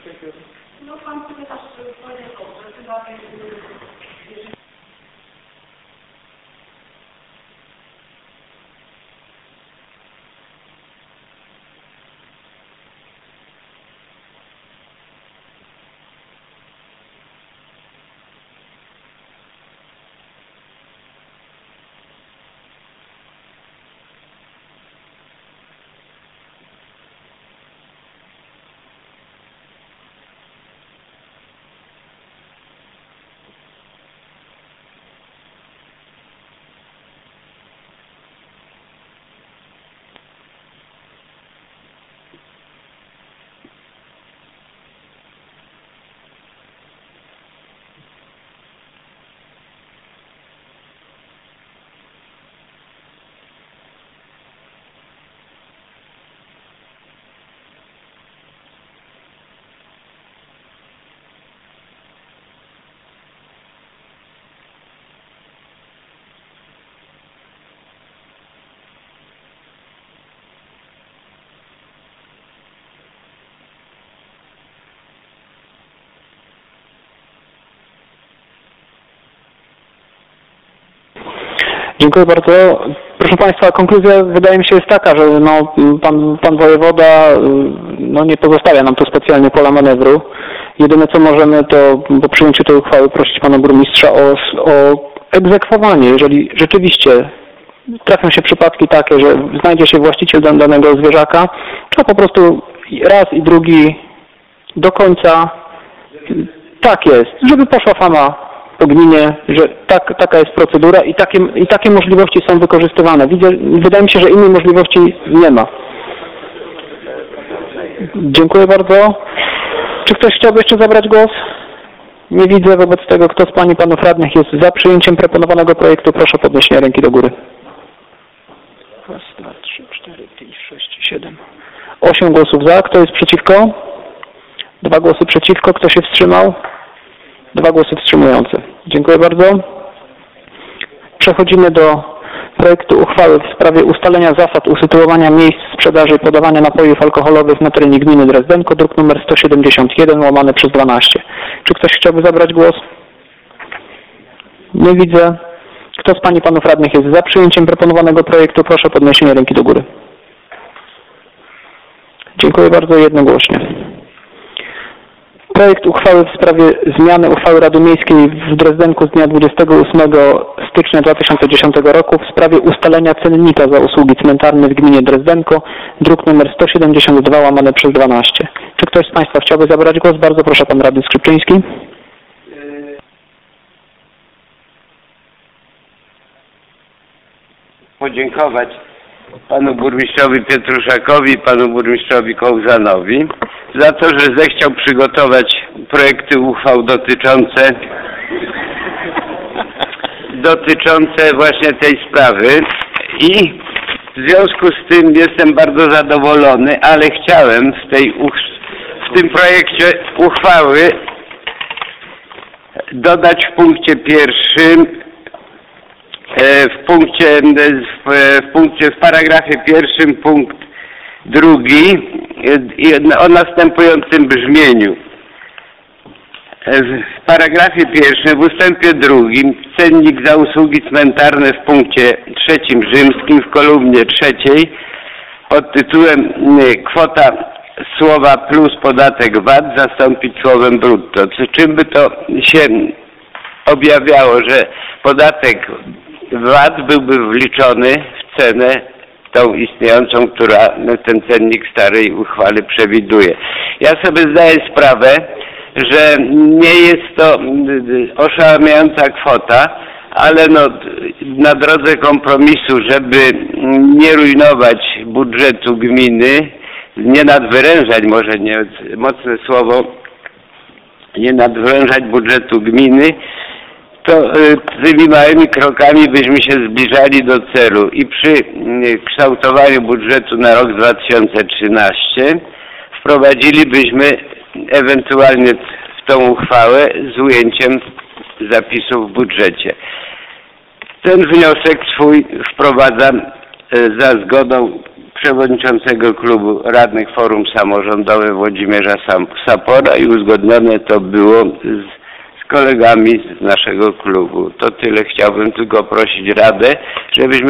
Dziękuję bardzo. Proszę Państwa, konkluzja wydaje mi się jest taka, że pan wojewoda nie pozostawia nam tu specjalnie pola manewru. Jedyne co możemy to po przyjęciu tej uchwały prosić pana burmistrza o egzekwowanie. Jeżeli rzeczywiście trafią się przypadki takie, że znajdzie się właściciel danego zwierzaka, to po prostu raz i drugi do końca tak jest, żeby poszła fama po gminie, że taka jest procedura i takie możliwości są wykorzystywane. Wydaje mi się, że innej możliwości nie ma. Dziękuję bardzo. Czy ktoś chciałby jeszcze zabrać głos? Nie widzę. Wobec tego, kto z pań i panów radnych jest za przyjęciem proponowanego projektu, proszę o podniesienie ręki do góry. 1, 2, 3, 4, 5, 6, 7. 8 głosów za. Kto jest przeciwko? 2 głosy przeciwko. Kto się wstrzymał? 2 głosy wstrzymujące. Dziękuję bardzo. Przechodzimy do projektu uchwały w sprawie ustalenia zasad usytuowania miejsc sprzedaży i podawania napojów alkoholowych na terenie gminy Drezdenko, druk nr 171/12. Czy ktoś chciałby zabrać głos? Nie widzę. Kto z pań i panów radnych jest za przyjęciem proponowanego projektu? Proszę o podniesienie ręki do góry. Dziękuję bardzo jednogłośnie. Projekt uchwały w sprawie zmiany uchwały Rady Miejskiej w Drezdenku z dnia 28 stycznia 2010 roku w sprawie ustalenia cennika za usługi cmentarne w gminie Drezdenko, druk nr 172/12. Czy ktoś z Państwa chciałby zabrać głos? Bardzo proszę, Pan Radny Skrzypczyński. Podziękować panu burmistrzowi Pietruszakowi i panu burmistrzowi Kołzanowi za to, że zechciał przygotować projekty uchwał dotyczące właśnie tej sprawy i w związku z tym jestem bardzo zadowolony, ale chciałem w tym projekcie uchwały dodać w punkcie pierwszym w paragrafie pierwszym punkt drugi o następującym brzmieniu. W paragrafie pierwszym w ustępie drugim cennik za usługi cmentarne w punkcie trzecim rzymskim w kolumnie trzeciej pod tytułem kwota słowa plus podatek VAT zastąpić słowem brutto. Czym by to się objawiało, że podatek VAT byłby wliczony w cenę tą istniejącą, która ten cennik starej uchwały przewiduje. Ja sobie zdaję sprawę, że nie jest to oszałamiająca kwota, ale na drodze kompromisu, żeby nie rujnować budżetu gminy, nie nadwyrężać, może nie mocne słowo, nie nadwyrężać budżetu gminy, to tymi małymi krokami byśmy się zbliżali do celu i przy kształtowaniu budżetu na rok 2013 wprowadzilibyśmy ewentualnie w tą uchwałę z ujęciem zapisów w budżecie. Ten wniosek swój wprowadzam za zgodą przewodniczącego klubu radnych Forum Samorządowe Włodzimierza Sapora i uzgodnione to było z kolegami z naszego klubu. To tyle. Chciałbym tylko prosić Radę, żebyśmy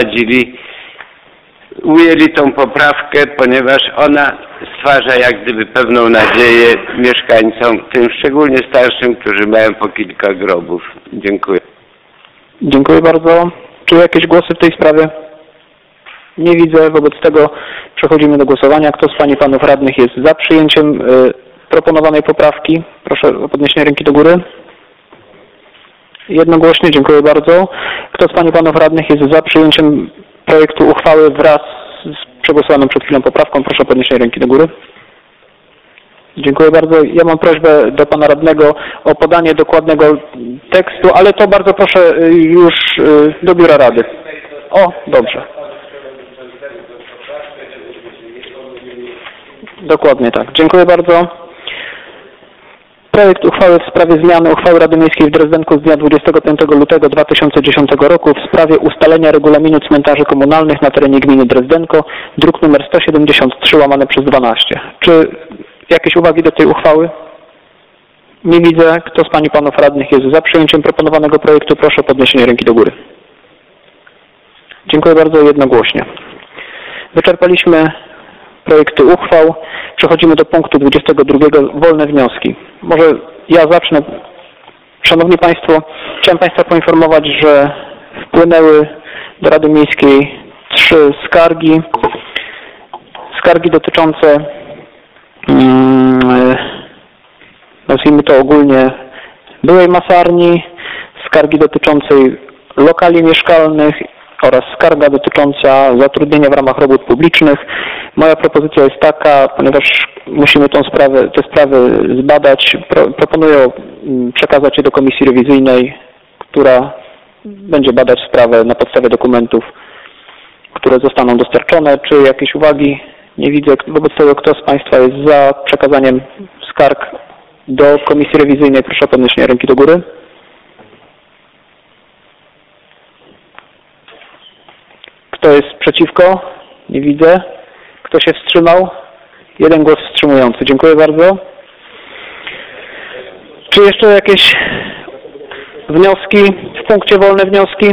ujęli tą poprawkę, ponieważ ona stwarza jak gdyby pewną nadzieję mieszkańcom, tym szczególnie starszym, którzy mają po kilka grobów. Dziękuję. Dziękuję bardzo. Czy jakieś głosy w tej sprawie? Nie widzę. Wobec tego przechodzimy do głosowania. Kto z Pań i Panów Radnych jest za przyjęciem proponowanej poprawki? Proszę o podniesienie ręki do góry. Jednogłośnie. Dziękuję bardzo. Kto z Pań i Panów Radnych jest za przyjęciem projektu uchwały wraz z przegłosowaną przed chwilą poprawką? Proszę o podniesienie ręki do góry. Dziękuję bardzo. Ja mam prośbę do Pana Radnego o podanie dokładnego tekstu, ale to bardzo proszę już do Biura Rady. O, dobrze. Dokładnie tak. Dziękuję bardzo. Projekt uchwały w sprawie zmiany uchwały Rady Miejskiej w Drezdenku z dnia 25 lutego 2010 roku w sprawie ustalenia regulaminu cmentarzy komunalnych na terenie gminy Drezdenko, druk nr 173/12. Czy jakieś uwagi do tej uchwały? Nie widzę. Kto z Pań i Panów Radnych jest za przyjęciem proponowanego projektu? Proszę o podniesienie ręki do góry. Dziękuję bardzo. Jednogłośnie. Wyczerpaliśmy projekty uchwał. Przechodzimy do punktu 22. Wolne wnioski. Może ja zacznę. Szanowni Państwo, chciałem Państwa poinformować, że wpłynęły do Rady Miejskiej 3 skargi. Skargi dotyczące, nazwijmy to ogólnie, byłej masarni, skargi dotyczącej lokali mieszkalnych oraz skarga dotycząca zatrudnienia w ramach robót publicznych. Moja propozycja jest taka, ponieważ musimy te sprawy zbadać, proponuję przekazać je do komisji rewizyjnej, która będzie badać sprawę na podstawie dokumentów, które zostaną dostarczone. Czy jakieś uwagi? Nie widzę. Wobec tego, kto z Państwa jest za przekazaniem skarg do komisji rewizyjnej? Proszę o podniesienie ręki do góry. Kto jest przeciwko? Nie widzę. Kto się wstrzymał? 1 głos wstrzymujący. Dziękuję bardzo. Czy jeszcze jakieś wnioski w punkcie wolne wnioski?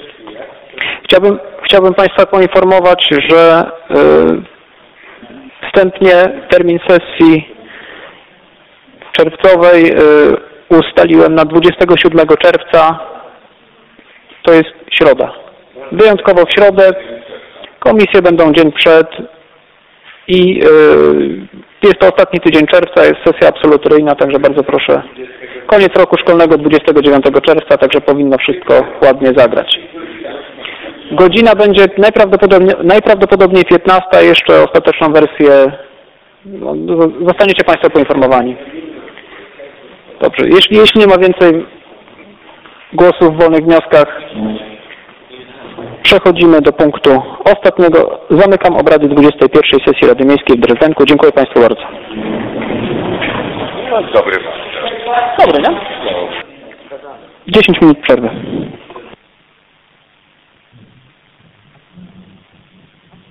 Chciałbym Państwa poinformować, że Wstępnie termin sesji czerwcowej ustaliłem na 27 czerwca, to jest środa. Wyjątkowo w środę, komisje będą dzień przed i jest to ostatni tydzień czerwca, jest sesja absolutoryjna, także bardzo proszę. Koniec roku szkolnego 29 czerwca, także powinno wszystko ładnie zagrać. Godzina będzie najprawdopodobniej 15, jeszcze ostateczną wersję zostaniecie Państwo poinformowani. Dobrze, jeśli nie ma więcej głosów w wolnych wnioskach, przechodzimy do punktu ostatniego. Zamykam obrady 21. sesji Rady Miejskiej w Drezdenku. Dziękuję Państwu bardzo. Dobry. Dobry, nie? 10 minut przerwy.